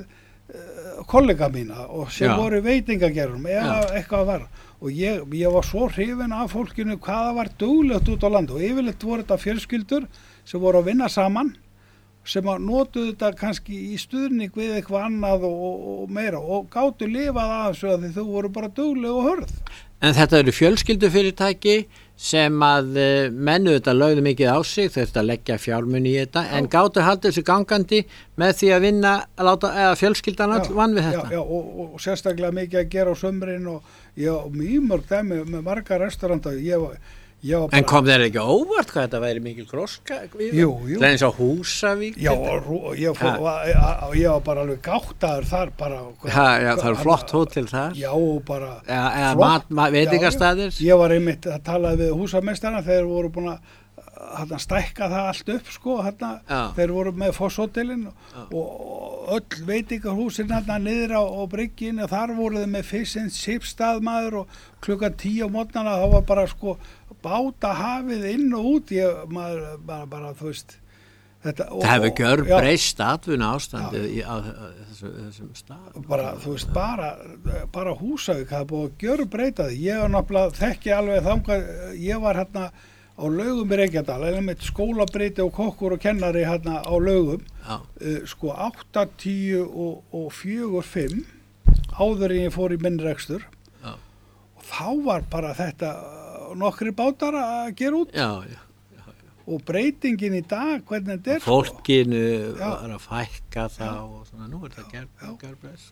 uh, kollega mína og sem Já. voru veitingagerðum eða eitthvað var og ég, ég var svo hrifin af fólkinu hvaða var duglegt út á land og yfirleitt voru þetta fjölskyldur sem voru að vinna saman sem að notuðu þetta kannski í stuðning við eitthvað annað og, og, og meira og gátu lifað af þessu að þau voru bara dugleg og hörð. En þetta eru fjölskyldufyrirtæki sem að uh, mennu þetta lögðu mikið á sig, þetta leggja fjármuni í þetta, já. En gátu haldið þessu gangandi með því að vinna, að láta, eða fjölskyldan all vann við þetta. Já, já og, og, og sérstaklega mikið að gera á sömrin og ég og mjög mörg dæmi með marga restauranta, ég var Bara, en kom þeir ekki óvart hvað þetta væri mikil gróska? Jú, jú. Það er eins á Húsavík? Já, og ég, fór, ég var bara alveg gáttaður þar bara. Ha, já, það er flott hótel þar. Já, bara ja, flott. Eða veitingastæðir? Ég var einmitt að tala við húsameistarna, þeir voru búin að hérna, stækka það allt upp, sko, hérna, þeir voru með Fosshotelin og, og öll veitingahúsin hérna niður á, á bryggjunni og þar voru þeir með Fish and Chips staðmaður og klukkan tíu á mótnana, þá var bara, sko, báta hafið inn og út ég, maður, bara, bara, þú veist þetta, og, það hefur gjör breyst atvinna ástandið í á, þessu, þessum stað bara, þú veist, bara, bara Húsavík það er búið að gjör breyta því ég var náttúrulega, þekki alveg þangað ég var hérna á Laugum í Reykjadal eða með skólabreyti og kokkur og kennari hérna á Laugum uh, sko áttatíu og, og fjögur fimm áður en ég fór í minn rekstur já. Og þá var bara þetta nokkri bátar að gera út já, já, já, já. Og breytingin í dag hvernig þetta er fólkinu sko. Var að fækka þá og svona, nú er það gerbreyst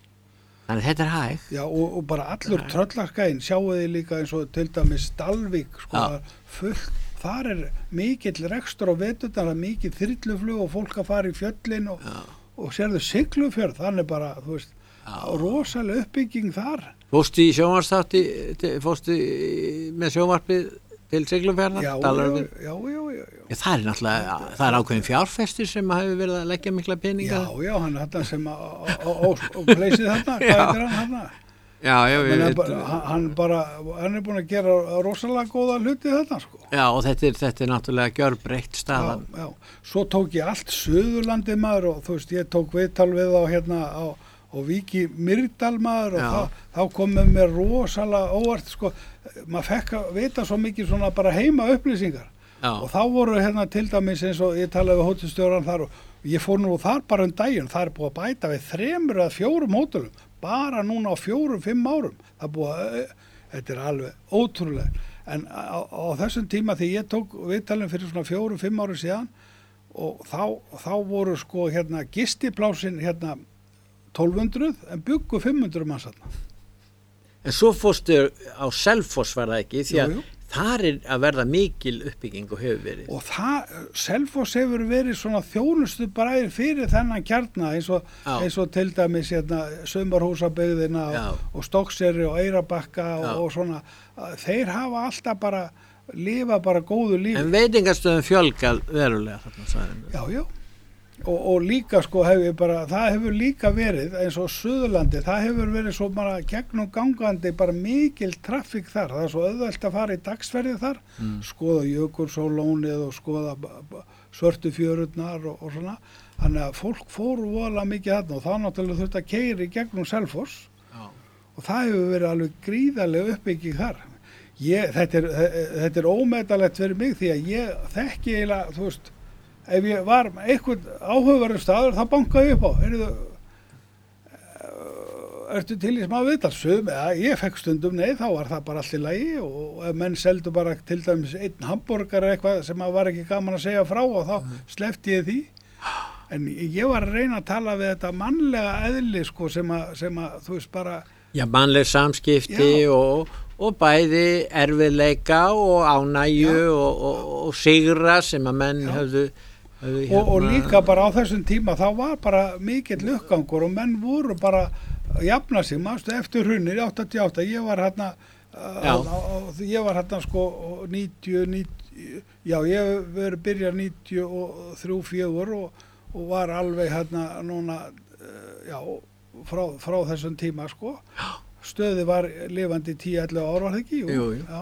þannig þetta er hæg já, og, og bara allur tröllarskæin sjáu þið líka eins og til dæmis Dalvík sko, fullt, þar er mikill rekstur á veturnar, mikill þyrluflug og fólk að fara í fjöllin og, og sérðu Siglufjörð, þannig bara þú veist, rosalega uppbygging þar. Fórstu í sjónvarsþátti, fórstu með sjónvarpið til Siglufjarðar? Já, já, já, já, já. Já, það er náttúrulega, það er ákveðin fjárfestir sem hefur verið að leggja mikla peninga. Já, já, hann þetta sem á pleysið þarna, hvað er hann þarna? Já, já, ég veit. Hann bara, hann er búin að gera rosalega góða hluti þarna, sko. Já, og þetta er, þetta er náttúrulega gjörbreytt staðan. Já, já. Svo tók ég allt Suðurlandið maður og þú veist, ég tók viðtal við á hérna á og Víki Myrdal maður og þá, þá komum mér rosalega óvart sko, maður fekk að vita svo mikið svona bara heima upplýsingar já. Og þá voru hérna til dæmis eins og ég talaði við hótelstjóran þar og ég fór nú þar bara um daginn, það er búið að bæta við þremur að fjórum hótelum, bara núna á fjórum, fimm árum, það er búið að, þetta er alveg ótrúlega, en á, á þessum tíma því ég tók viðtalinn fyrir svona fjórum, fimm árum síðan og þá, þá voru sko hérna gistiplásin hérna tólf hundruð en byggu fimm hundruð manns þarna. En svo fórstu á Selfoss var það ekki því að jú, jú. Þar er að verða mikil uppbygging og hefur verið. Og það, Selfoss hefur verið svona þjónustu bræðir fyrir þennan kjarna eins og, eins og til dæmis hérna, Sumarhúsabyggðina og, og Stokkseyri og Eyrarbakka og, og svona, þeir hafa alltaf bara lifa bara góðu lífi. En veitingastöðum fjölgað verulega þarna svæðinu. Já, já. Og, og líka sko hefur bara, það hefur líka verið eins og Suðurlandi, það hefur verið svo bara gegnum gangandi bara mikil traffík þar, það er svo auðvelt að fara í dagsferði þar, mm. skoða Jökulsárlónið og skoða svörtu fjörurnar og, og svona, þannig að fólk fóru voðalega mikið þarna og þá náttúrulega þurft að keyra í gegnum Selfoss Já. Og það hefur verið alveg gríðarlega uppbygging þar. Ég, þetta, er, þetta er ómetalegt fyrir mig því að ég þekki eiginlega, þú veist, ef ég var eitthvað áhugaverður staður þá bankaði ég upp á Heyrðu, ertu til í smá viðtal Sum, ja, ég fekk stundum nei þá var það bara allt í lagi og ef menn seldu bara til dæmis einn hamborgar eitthvað sem var ekki gaman að segja frá og þá mm. sleppti ég því en ég var að reyna að tala við þetta mannlega eðli sko, sem, að, sem að þú veist bara Já, mannleg samskipti og, og bæði erfiðleika og ánægju og, og, og sigra sem að menn Já. höfðu Hérna. Og, og líka bara á þessum tíma þá var bara mikill uppgangur og menn voru bara að jafna sig maður eftir hrunir áttatíu og átta ég var hérna uh, ég var hérna sko níutíu, níutíu já ég hef verið byrjað níutíu og þrjú fjögur og, og var alveg hérna núna uh, já frá, frá þessum tíma sko stöði var lifandi tíu ellefu ár var það ekki? Jú, jú. Já.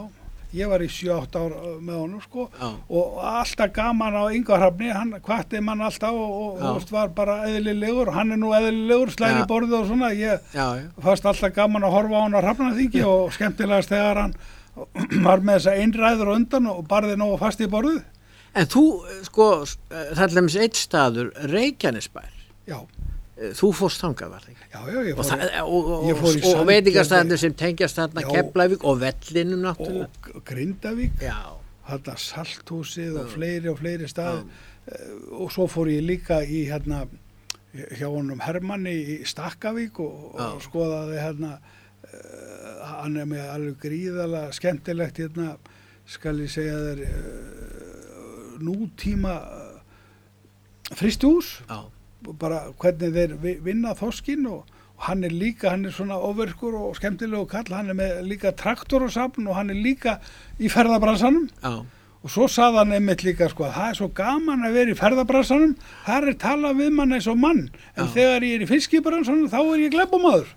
ég var í sjö átta ár með honum sko Já. og alltaf gaman á Ingvar Hrafni, hann hvatti mann alltaf og, og þú veist, var bara eðlilegur, hann er nú eðlilegur, slæri Já. borðið og svona, ég Já, já. fannst alltaf gaman að horfa á hann á Hrafnaþingi og skemmtilegast þegar hann var með þessa einræður undan og barði nógu fast í borðið. En þú, sko, það er lemmis eitt staður, Reykjanesbær, Já, þú fórst þangað, var það ekki? já, já, ég Og, fór, það, og, og, ég fór í og, og Sandgerði. veitingastæðinu sem tengjast þarna Já. Keflavík og vellinum náttúrulega. og Grindavík, Já, hérna Salthúsið og fleiri og fleiri staði og svo fór ég líka í hérna hjá honum Hermanni í Stakkavík og, og skoðaði hérna uh, hann er með alveg gríðalega skemmtilegt hérna skal ég segja þér uh, nútíma uh, frystihús já, bara hvernig þeir vi- vinna þoskinn og, og hann er líka, hann er svona ofverkur og skemmtilegu kall, hann er með líka traktor og safn og hann er líka í ferðabransanum já, og svo sagði hann einmitt líka sko að það er svo gaman að vera í ferðabransanum, þar er talað við mann eins og mann, en Já. þegar ég er í fiskibransanum þá er ég glebbamaður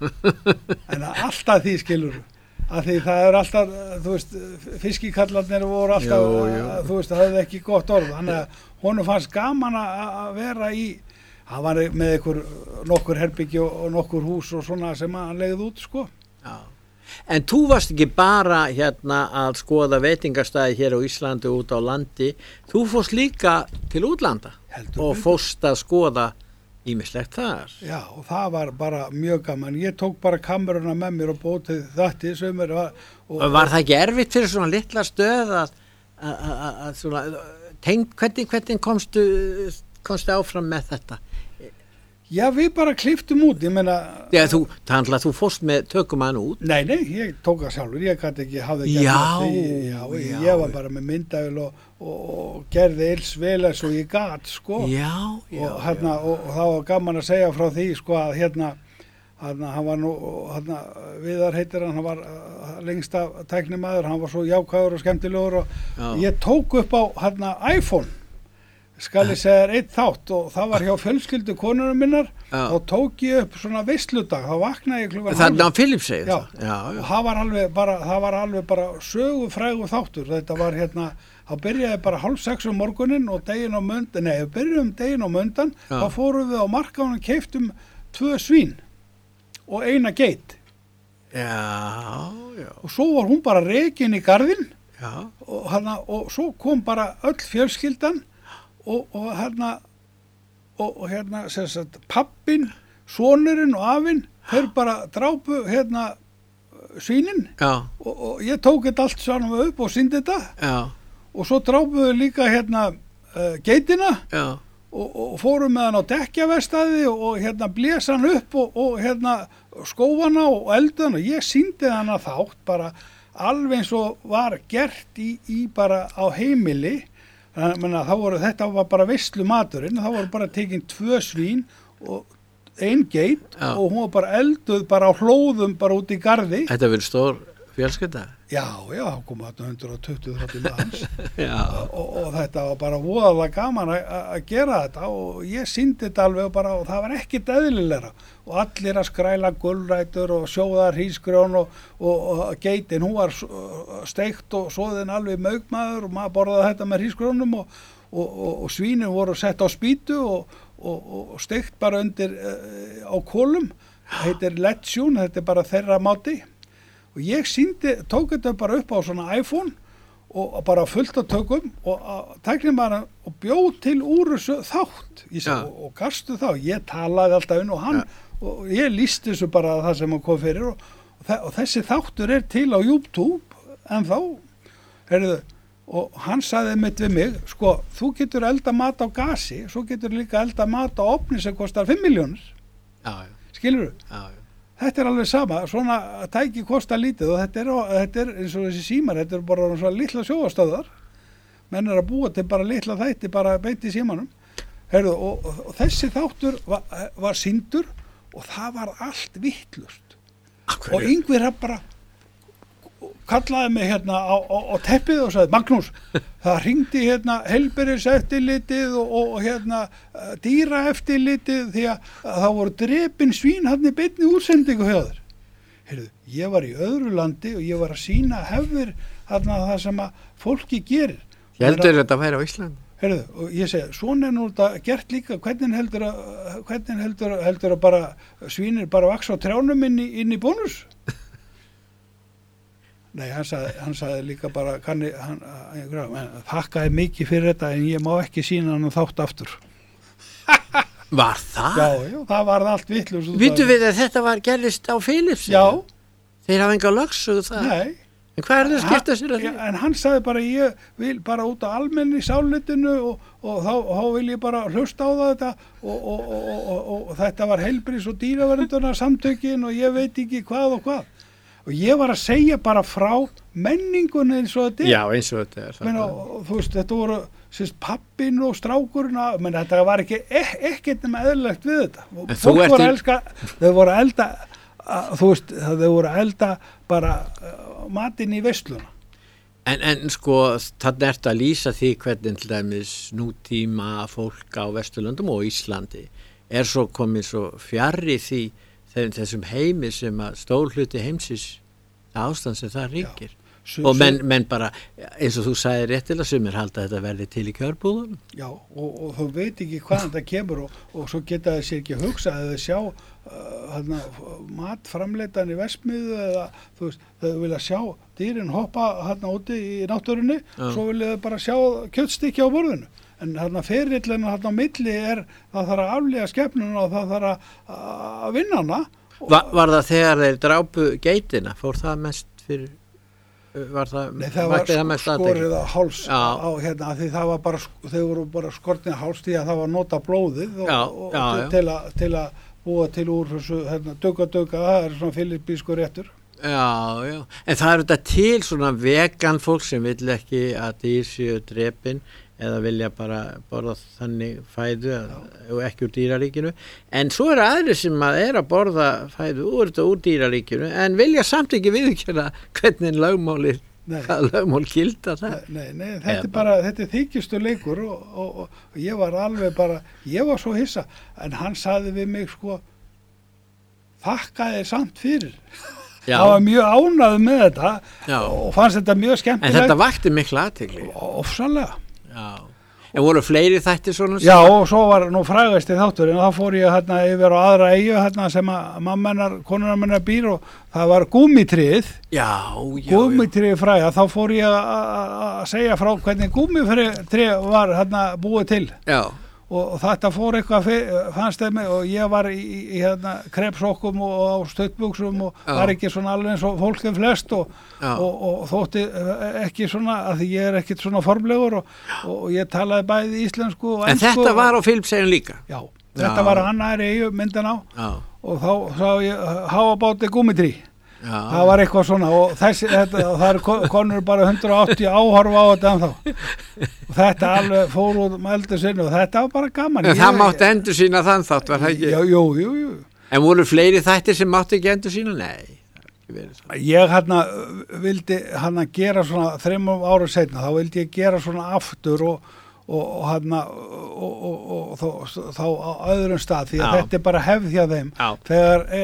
en alltaf því skilur að því það er alltaf, þú veist, fiskikallarnir voru alltaf, Jú, jú. þú veist, það hefði ekki gott orð, þannig að honum fannst gaman að að vera í, hann var með einhver nokkur herbyggi og, og nokkur hús og svona sem hann legði út, sko. já. En þú varst ekki bara hérna að skoða veitingastæði hér á Íslandi út á landi, þú fórst líka til útlanda Heldur og betur. fórst að skoða ýmislegt þar. Já, og það var bara mjög gaman. Ég tók bara kameruna með mér og bótið þetta sem er og, Og var það ekki erfitt fyrir svona litla stöð að, að, að, að svona, tengd, hvernig, hvernig komstu, komstu áfram með þetta? Já, við bara kliftum út, ég meina Já, þú, þannig að þú fórst með tökumann út. Nei, nei, ég tók það sjálfur, ég gæti ekki hafði ekki Já, já, já. ég var bara með myndavél og, og, og gerði eils vel eins og ég gat, sko Já, já, og, hérna, og, og það var gaman að segja frá því, sko, að hérna hérna, hann var nú, hérna, Viðar heitir hann, hann var uh, lengsta tæknimaður, hann var svo jákvæður og skemmtilegur og Já. ég tók upp á, hérna, iPhone skal ég segja þér einn þátt og það var hjá fjölskyldu konunum minnar Já. þá tók ég upp svona veisludag, þá vaknaði ég klukkan Þannig að Philip segir Já. það. Já, já. og það var alveg bara, það var alveg bara sögufrægu þáttur, þetta var hérna þá byrjaði bara hálf sex um morgunin og degin á möndan, nei, við byrjuðum degin á möndan, Já. þá fórum við á markaðan og keiftum tvö svín og eina geit Já, já, og svo var hún bara rekin í garðinn já, og, hana, og svo kom bara öll fjölskyldan og, og hérna og, og hérna sem sagt pappin, sonurinn og afinn þeir bara drápu hérna svínin já, og, og ég tók þetta allt saman upp og sýndi þetta já, og svo drápuðu líka hérna uh, geitina já, og, og fórum með hann á dekkjavestaði og, og hérna blés hann upp og, og hérna skófana og eldan og ég sýndi hann að þátt bara alveg eins og var gert í, í bara á heimili þannig að það voru, þetta var bara veislu maturinn, það voru bara tekin tvö svín og ein geit Já. og hún var bara elduð bara á hlóðum bara út í garði þetta verður stór fjölskylda. já, já, þá kom þetta hundrað tuttugu til þrjátíu manns Já, og, og þetta var bara voðalega gaman að að gera þetta og ég sýndi þetta alveg bara og það var ekkit eðlilegra og allir að skræla gulrætur og sjóða hrísgrjón og, og, og geitin, hún var s- steikt og svoðin alveg maugmaður og maður borðaði þetta með hrísgrjónum og, og, og, og svínin voru sett á spýtu og, og, og steikt bara undir uh, á kólum, það heitir letsjún, þetta er bara þeirra máti og ég sýndi, tók þetta bara upp á svona iPhone og bara fullt af tökum og tæknir bara og bjóð til úr þessu þátt ég sag, Já. og, og gastu þá, ég talaði alltaf inn og hann og ég lísti þessu bara það sem hann kom fyrir og, og, þe og þessi þáttur er til á YouTube en þá heyrðu, og hann sagði mitt við mig sko, þú getur elda mat á gasi svo getur líka elda mat á ofni sem kostar fimm milljónir já, já, skilur þú? já, já. Þetta er alveg sama, svona tæki kosta lítið og þetta er, þetta er eins og þessi símar, þetta er bara svona litla sjóðastöðar, menn er að búa til bara litla þætti, bara beint í símanum, heyrðu, og, og, og þessi þáttur var, var sýndur og það var allt vittlust og yngvir hann bara kallaði mig hérna á, á, á teppið og sagði, Magnús, það hringdi hérna heilbrigðiseftirlitið og, og, og hérna dýraeftirlitið því að, að það voru drepin svín hann í beinni útsendingu hjá þér. heyrðu, ég var í öðru landi og ég var að sýna hefðir þarna það sem að fólki gerir. Heldur þetta að væri á Íslandi? Heyrðu, og ég segi, svona er nú þetta gert líka, hvernig heldur að, hvernig heldur, heldur að bara svínir bara vaks á trjánum inn í, inn í bónus? Nei, hann sagði, hann sagði líka bara, kanni, hann, hann þakkaði mikið fyrir þetta en ég má ekki sýna hann þátt aftur. Var það? Já, já, það var allt vitlaust. Vitum við að þetta var gerðist á Philipsi? Já. Þeir hafa enga lögsugu það? Nei. En hvað er það að skipta sér að því? En hann sagði bara, ég vil bara út á almenni sálitinu og, og þá, þá vil ég bara hlusta á þetta og, og, og, og, og þetta var heilbrís og dýravernduna samtökin og ég veit ekki hvað og hvað. Og ég var að segja bara frá menningunni eins og þetta er. Já, eins og þetta er. Meina, og, þú veist, þetta voru sérst, pappin og strákurinn, menn þetta var ekki ek, ekkert nema eðlilegt við þetta. Og fólk voru að elska, þau voru að elda, að, þú veist, þau voru að elda bara uh, matinn í veisluna. En, en sko, þannig er þetta að lýsa því hvernig til dæmis nútíma fólk á Vesturlöndum og Íslandi er svo komið svo fjarri því þessum heimi sem að stór hluti heimsins ástand sem það ríkir. Já, og menn, menn bara, eins og þú sagði réttilega, sumir halda þetta verði til í kjörbúðunum. Já, og, og þú veit ekki hvaðan það kemur og, og svo geta þeir sér ekki hugsa að þeir sjá uh, hana, matframleitan í verksmiðju eða þú veist, þau vilja sjá dýrin hoppa hérna úti í náttúrunni, ja. Svo vilja þau bara sjá kjötstykki á borðinu. En hérna ferillina hérna á milli er, það þarf að aflega skepnuna og það þarf að, að vinna hana. Va, var það þegar þeir drápu geitina? Fór það mest fyrir... Var það, Nei, það var sk skorið á háls á, hérna, því það var bara, þau voru bara skortið á háls því að það var nota blóðið og, já, og já, til, já. Til, a, til að búa til úr þessu, hérna, dugga dugga, það er svona filippísku réttur. Já, já, en það er þetta til svona vegan fólk sem vill ekki að dýr séu drepin eða vilja bara borða þannig fæðu og ekki úr dýraríkinu, en svo eru aðri sem að er að borða fæðu úr, úr dýraríkinu en vilja samt ekki viðurkenna hvernig lögmálir, hvað lögmál gilda það. Nei, nei, þetta er bara, þetta er þykistu leikur og, og, og, og ég var alveg bara, ég var svo hissa, en hann sagði við mig sko, þakka þér samt fyrir. Já. Það var mjög ánægður með þetta Já. Og fannst þetta mjög skemmtilegt. En þetta vakti mikla athygli. Ofsalega. Já. En voru fleiri þættir svona? Já, og svo var nú frægasti þáttur, en þá fór ég hérna yfir á aðra eyju hérna sem að mamma hennar, konuna hennar býr og það var gúmitrið. Já, já. Gúmitrið fræga, þá fór ég að segja frá hvernig gúmitrið var hérna búið til. Já. Og, og þetta fór eitthvað fannst þeim og ég var í, í hérna krepsokkum og á stöttbuxum og Já. Var ekki svona alveg eins og fólkið flest og, og, og þótti ekki svona að því ég er ekkit svona formlegur og, og ég talaði bæði íslensku og ensku. En þetta var á Filipseyjum líka? Já, þetta Já. Var annar eyju myndin á Já. Og þá sá ég How about the gúmitrí? Já. Það var eitthvað svona og þessi, þetta, það eru konur bara hundrað og áttatíu áhorfa á þetta ennþá og þetta alveg fór út með eldur sinni og þetta var bara gaman. En það mátti endur sína þann þátt, var það ekki? Jú, jú, jú, jú. En voru fleiri þættir sem mátti ekki endur sína? Nei. Ég hérna vildi hérna gera svona þreymum ára seinna, þá vildi ég gera svona aftur og og hérna og, og, og, og þá á öðrum stað því að Já. Þetta er bara hefð hjá þeim Já. Þegar e,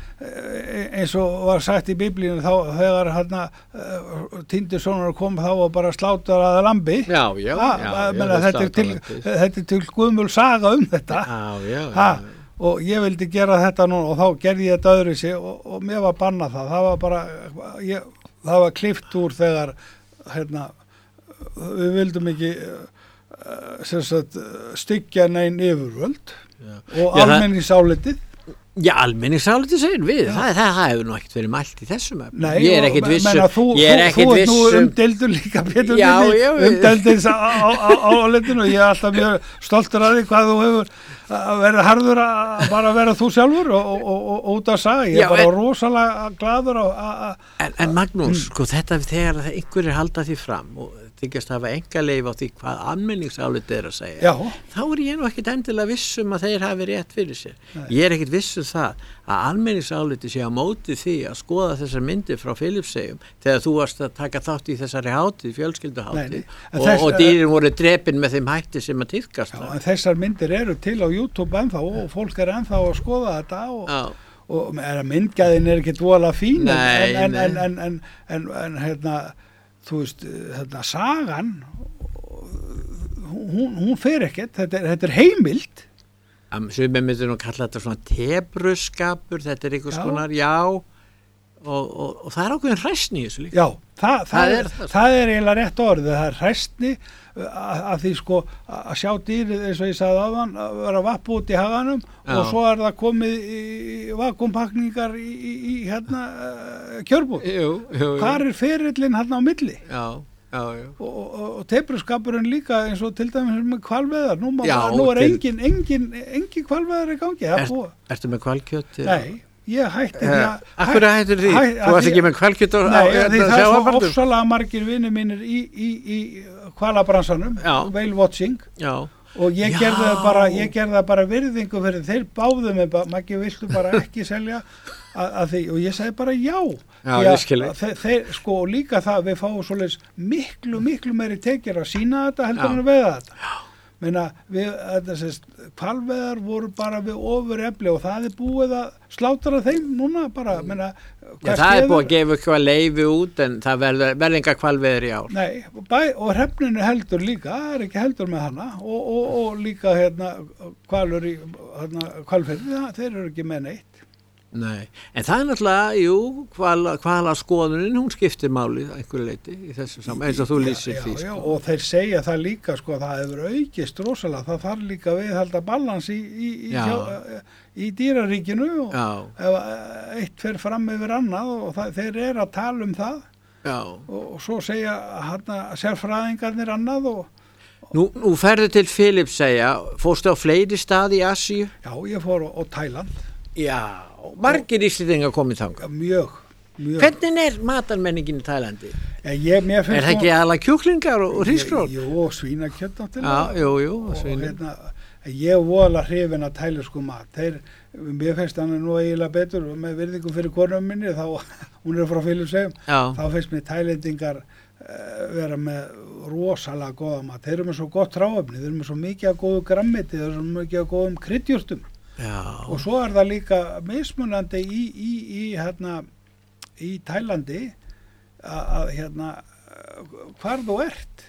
e, eins og var sagt í biblíunum þá þegar hérna týndir sonur kom þá var bara slátur að lambi já, já, ha, já, já þetta, er til, þetta er til guðmul saga um þetta já, já, ha, og ég vildi gera þetta nú og þá gerði ég þetta öðru sig og, og mér var bannað það það var bara ég, það var klift úr þegar hérna við vildum ekki sem sagt styggja neinn yfirvöld Já. Og almenningsálitið. Já, almenningsálitið segir við, það, það, það hefur nú ekkert verið mælt í þessum efnum. Nei, ég er ekkert vissum. Þú, ég er ekkert þú, vissum. Þú ert nú umdeldur líka betur minni, umdeldir álitinu og ég er alltaf mjög stoltur að því hvað þú hefur að vera harður að bara vera þú sjálfur og, og, og, og út að sagja. Ég er Já, bara en, rosalega gladur að... En, en Magnús, mm. sko þetta þegar einhverjir halda því fram og þykjast að hafa enga leif á því hvað almenningsálitið er að segja. Já. Þá er ég nú ekkert endilega vissum að þeir hafi rétt fyrir sér. Nei. Ég er ekkert vissum það að almenningsálitið sé á móti því að skoða þessar myndir frá Filipseyjum þegar þú varst að taka þátt í þessari hátíð, fjölskylduhátíð og, þess, og dýrin voru drepin með þeim hætti sem að tíðkast það. En þessar myndir eru til á YouTube ennþá og fólk er ennþá að skoða þetta og, og er myndgæðin er ekki dvoðalega fín Nei, en, en, nei. en, en, en, en, en hérna þú veist, hérna sagan hún, hún fer ekkert, þetta er, þetta er heimild. Sumir myndir nú kalla þetta svona tebruskapur, þetta er einhvers Já. konar, já, og, og, og það er ákveðin hræsni í þessu líka. Já, það, það, Það er, er það. það er eiginlega rétt orðið, það er hræstni af því sko að sjá dýrið eins og ég sagði áðan, að vera vappu út í haganum Já. og svo er það komið í, í vakuumpakningar í, í, í hérna uh, kjörbúð. Jú, jú, jú. Hvar er ferillin hérna á milli? Já, já, já. Og, og, og tebruskapurinn líka eins og til dæmis með hvalveiðar. Nú, má, Já, nú er til- engin, engin, engin hvalveiðar í gangi. það er Er, búið. ertu með kvalkjöt? Nei, ég hætti því að... Akkur hættir því? hæ- Þú varst því- ekki með kvalkjöt á, Nei, á því hérna það er svo sjávarbarnum? ofsalega margir vinir mínir í, í, í hvalabransanum, Já. whale watching, Já, og ég Já. gerði það bara, ég gerði það bara virðingu fyrir þeir báðu mig, bara, Maggi, viltu bara ekki selja að, að því, og ég segi bara já. Já, Því ég að- skil. að þeir, þeir, sko, og líka það, við fáum svoleiðis miklu, miklu meiri tekjur að sína þetta heldur Já. en að veiða þetta. Já. Meina, við, þetta sést, hvalveiðar voru bara við ofur efli og það er búið að slátra þeim núna bara, meina, Já, það er búið að gefa eitthvað leifi út en það verður verður enga hvalveiðar í ár. Nei, og, bæ, og hrefninu heldur líka, það er ekki heldur með hana og, og, og líka hérna hvalur í hérna, hvalfirði, þeir eru ekki með neitt. Nei, en það er náttúrulega, jú, hvala, hvala skoðunin, hún skiptir máli einhverju leiti í þessu saman, eins og þú lýsir já, því. já, Sko. og þeir segja það líka, sko, það hefur aukist rosalega, það þarf líka viðhalda balans í, í, í, Já. hjá, í dýraríkinu og Já, ef eitt fer fram yfir annað og það, þeir eru að tala um það já. og, og svo segja hérna sérfræðingarnir annað og Nú, nú ferðu til Philips segja, fórstu á fleiri staði í Asíu? já, ég fór á, á Tæland, Já, margir íslendingar komið þangað. mjög, mjög. Hvernig er matarmenningin í Tælandi? Ja, ég, mér finnst Er það ekki aðalega kjúklingar og, og hrísgrót? Jú, og svínakjöt náttúrulega. Já, jú, jú, og svínin. hérna, ég er voðalega hrifin að tælisku mat. Þeir, mér finnst hann nú eiginlega betur með virðingu fyrir konum minni, þá, hún er frá Philipsheim, Já, þá finnst mér tælendingar uh, vera með rosalega góða mat. Þeir eru með svo gott ráefni, þeir eru með svo mikið að góðu grammiti, þeir eru svo mikið að góðum kryddjurtum. já. Og svo er það líka mismunandi í, í, í, hérna, í Tælandi að, að hérna, hvar þú ert.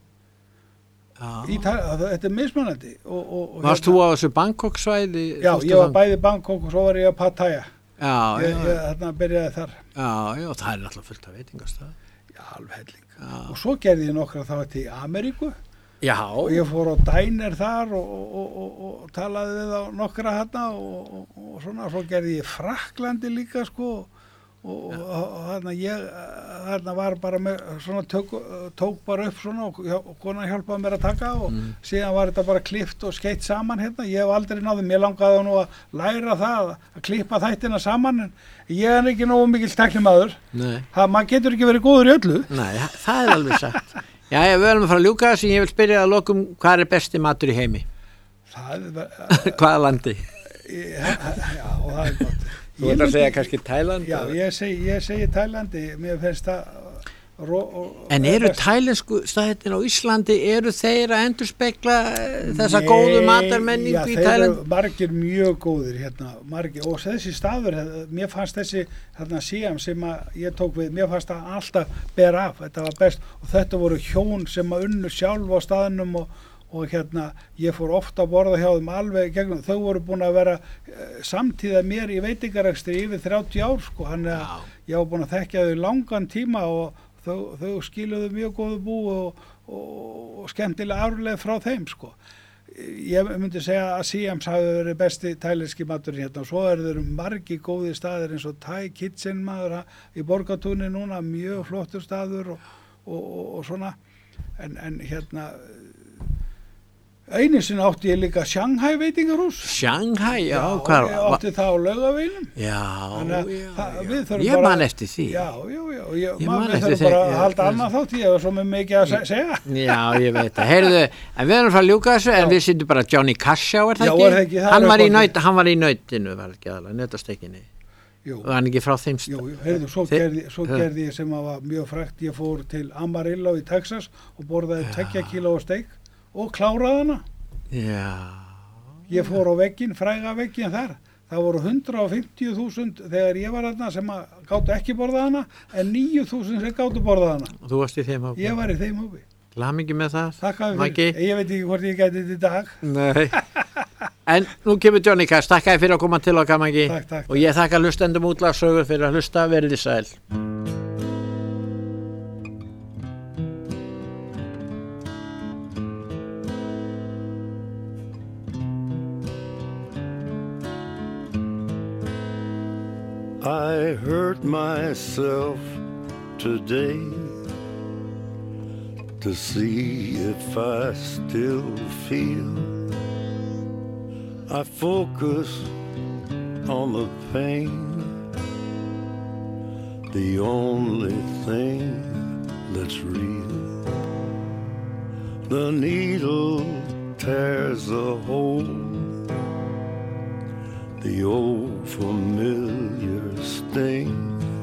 Í já. Tæ- að þetta er mismunandi og, og, og Varst þú á þessu Bangkok svæði? Já, Fórstu ég var þangað? bæði í Bangkok og svo var ég að Pattaya. Já, Ég, já, ég þarna byrjaði þar. já, já, það er náttúrulega fullt af veitingastað. Já, alveg helling. Já, Og svo gerði ég nokkra þá til Ameríku já, og ég fór á dænir þar og, og, og, og, og talaði við á nokkra hérna og, og, og svona, svo gerði ég Frakklandi líka sko og, og, og hérna ég hérna var bara með svona tök, tók bara upp svona og, og konan hjálpaði mér að taka og Mm. síðan var þetta bara klift og skeitt saman hérna, ég hef aldrei náði, mér langaði nú að læra það, að klippa þættina saman en ég er ekki nógu mikill tæknimaður, nei. það maður getur ekki verið góður í öllu. Nei, það er alveg sagt. Já, ég verðum að fara að ljúka þessu, ég vil spyrja að lokum, hvað er besti matur í heimi? Það er Hvaða landi? já, já, og það er gott. Þú Ég ert að myndi- segja kannski Tæland? Já, ég segi, ég segi Tælandi, mér finnst það ró, og, En eru best- tælensku staðirnir á Íslandi, eru þeir að endurspegla eh, þessa góðu matarmenningu já, í þeir Tælandi? eru margir mjög góðir hérna, margir, og þessi staður, hérna, mér fannst þessi hérna síðan sem að ég tók við, mér fannst það alltaf bera af, þetta var best og þetta voru hjón sem að unnu sjálf á staðnum og, og hérna ég fór ofta að borða hjá þeim alveg gegnum, þau voru búin að vera uh, samtíða mér í veitingarekstri yfir þrjátíu ár sko, hann er að ég var búin að þekkja þau langan tíma og þau, þau skiluðu mjög góðu bú og, og, og skemmtilega árlega frá þeim sko. Ég myndi segja að Siams hafi verið besti tælenski maturinn hérna og svo eru þeir margi góði staðir eins og Thai Kitchen maður í Borgartúni núna, mjög flottur staður og, og, og, og svona en, en hérna einu sinni átti ég líka Shanghai veitingarhús. Shanghai, já, Já, hvar? ég átti það á Laugaveginum. Já, Þannig að já, það- já. við þurfum Ég bara- man eftir því. Já, já, já, og ég, Ég maður man við eftir þurfum þeim, bara já, að halda það- annað þátt, ég hef svo með mikið að se- segja. Já, ég veit það. Heyrðu, en við erum að fara að ljúka þessu, en Já. við sýndum bara Johnny Cash á, er það Já, ekki? er það ekki? Það Hann er var í uppáhaldið. naut, hann var í nautinu, var ekki aðalega, nautastekinni. Jú. Og hann ekki frá þeim Jú, stað. jú, heyrðu, svo, Þi- gerði, svo Ha. gerði ég sem að var mjög frækt, ég fór til Amarillo í Texas og borðaði tveggja kíló steik og kláraði hana. Já. Ég fór á veggin, fræga veggin þar, það voru hundrað fimmtíu þúsund þegar ég var þarna sem að gátu ekki borðað hana, en níu þúsund sem gátu borðað hana. Og þú varst í þeim hópi? Ég var í þeim hópi. Til hamingju með það? Takk fyrir. Maggi? Ég veit ekki hvort ég gæti þetta í dag. Nei. En nú kemur Johnny Cash, takk fyrir að koma til okkar, Maggi. Takk, takk. Og ég þakka hlustendum útvarpssögu fyrir að hlusta, verið þið sæl. I hurt myself today to see if I still feel. I focus on the pain, the only thing that's real. The needle tears a hole, the old familiar sting.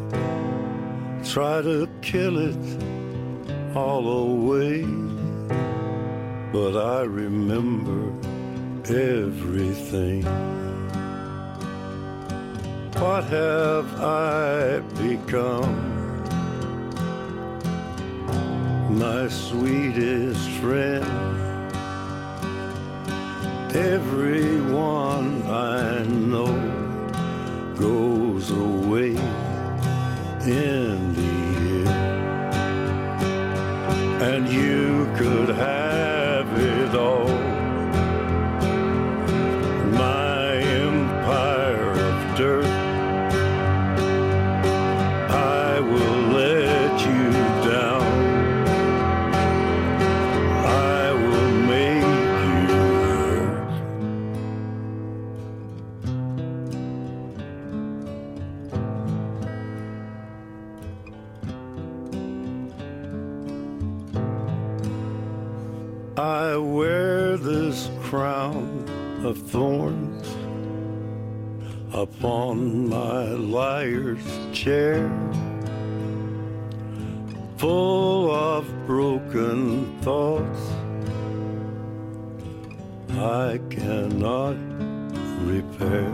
Try to kill it all away, but I remember everything. What have I become? My sweetest friend. Everyone I know goes away in the end, and you could have it all. My empire of dirt, I will let you down. I will make you hurt. I wear this crown of thorns upon my liar's chair, full of broken thoughts I cannot repair.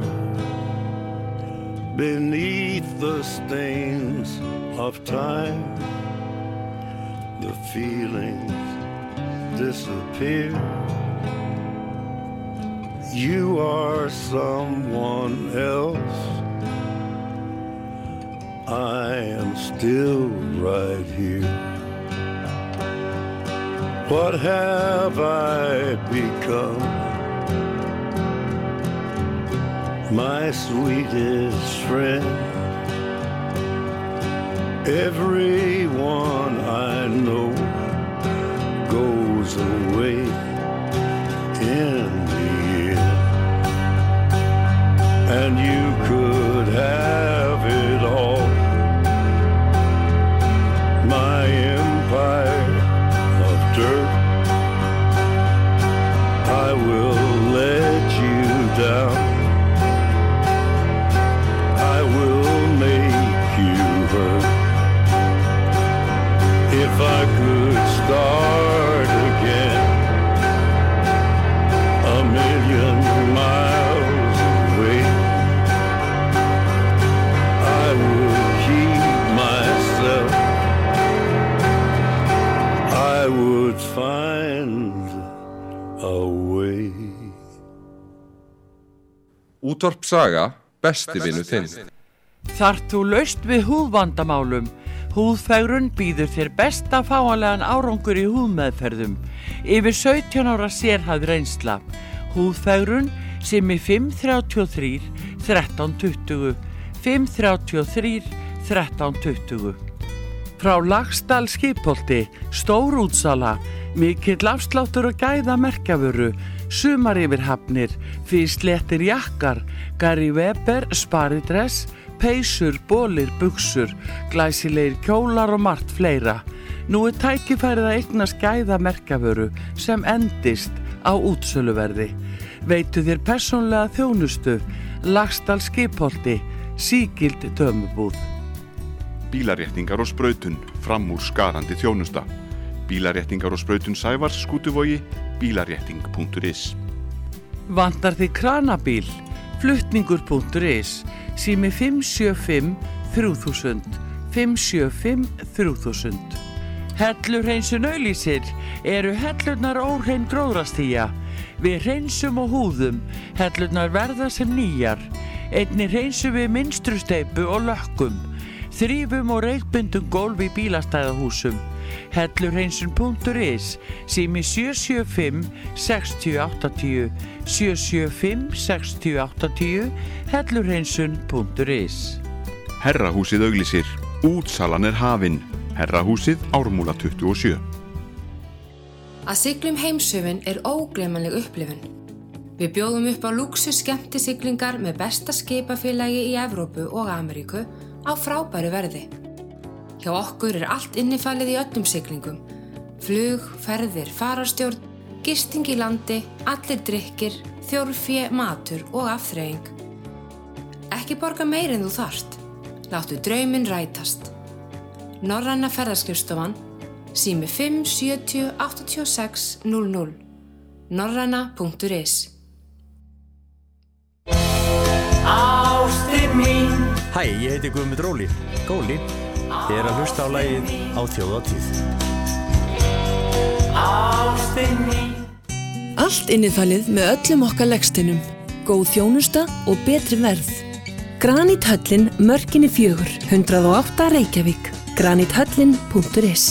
Beneath the stains of time, the feelings disappear. You are someone else, I am still right here. What have I become? My sweetest friend. Everyone I know goes away in the end, and you could have it all. My empire of dirt, I will let you down. I will make you hurt. If I could start again a million miles away, I would keep myself. I would find a way. Útvarp Saga, besti vinur þinn. Þarft þú laust við húðvandamálum? Húðfegrun býður þér besta fáanlegan árangur í húðmeðferðum. Yfir sautján ára sérhæfð reynsla. Húðfegrun sem í fimm þrjátíu og þrjú þrettán tuttugu. fimm þrjátíu og þrjú þrettán tuttugu. Frá Laxdal Skipholti, stór útsala, mikill afsláttur og gæða merkjavöru, sumar yfirhafnir, físléttir jakkar, Gary Weber, sparidress, peysur, bólir, buxur, glæsilegir kjólar og margt fleira. Nú er tækifærið að eignast gæða merkjavöru sem endist á útsöluverði. Veitu þér persónlega þjónustu, Laxdal Skipholti, sígild dömubúð. Bílaréttingar og sprautun, fram úr skarandi þjónusta. Bílaréttingar og sprautun Sævars, Skútuvogi, bílarétting punktur is. Vantar þig kranabíl? flutningur punktur is, sími fimm sjö fimm þrjú þúsund, fimm sjö fimm þrjú þúsund. Hellurhreinsun Auglýsir eru hellurnar óhrein gróðrastía. Við hreinsum og húðum, hellurnar verða sem nýjar. Einnig hreinsum við mynstrusteypu og lökkum. Þrífum og reykbundum gólf í bílastæðahúsum. Hellurhreinsun punktur is, sími sjö sjö fimm sex átta átta, sjö sjö fimm sex átta átta, hellurhreinsun punktur is. Herrahúsið Auglýsir. Útsalan er hafin. Herrahúsið Ármúla tuttugu og sjö. Að sigla um heimshöfin er ógleymanleg upplifun. Við bjóðum upp á lúxus skemmtisiglingar með besta skipafélagi í Evrópu og Ameríku á frábæru verði. Hjá okkur er allt innifalið í öllum siglingum. Flug, ferðir, fararstjórn, gisting í landi, allir drykkir, þjórfé, matur og afþreying. Ekki borga meir en þú þarft. Láttu drauminn rætast. Norræna ferðaskrifstofan, sími fimm sjötíu áttatíu og sex núll núll, norræna punktur is. Ástin mín. Hæ, ég heiti Guðmundur Óli, Góli. Þið er að hlusta á lagið Á þjóðhátíð. Ástin mín. Allt innifalið með öllum okkar legsteinum, góð þjónusta og betri verð. Granít höllin, Mörkinni fjögur, hundrað og átta Reykjavík, granít höllin punktur is.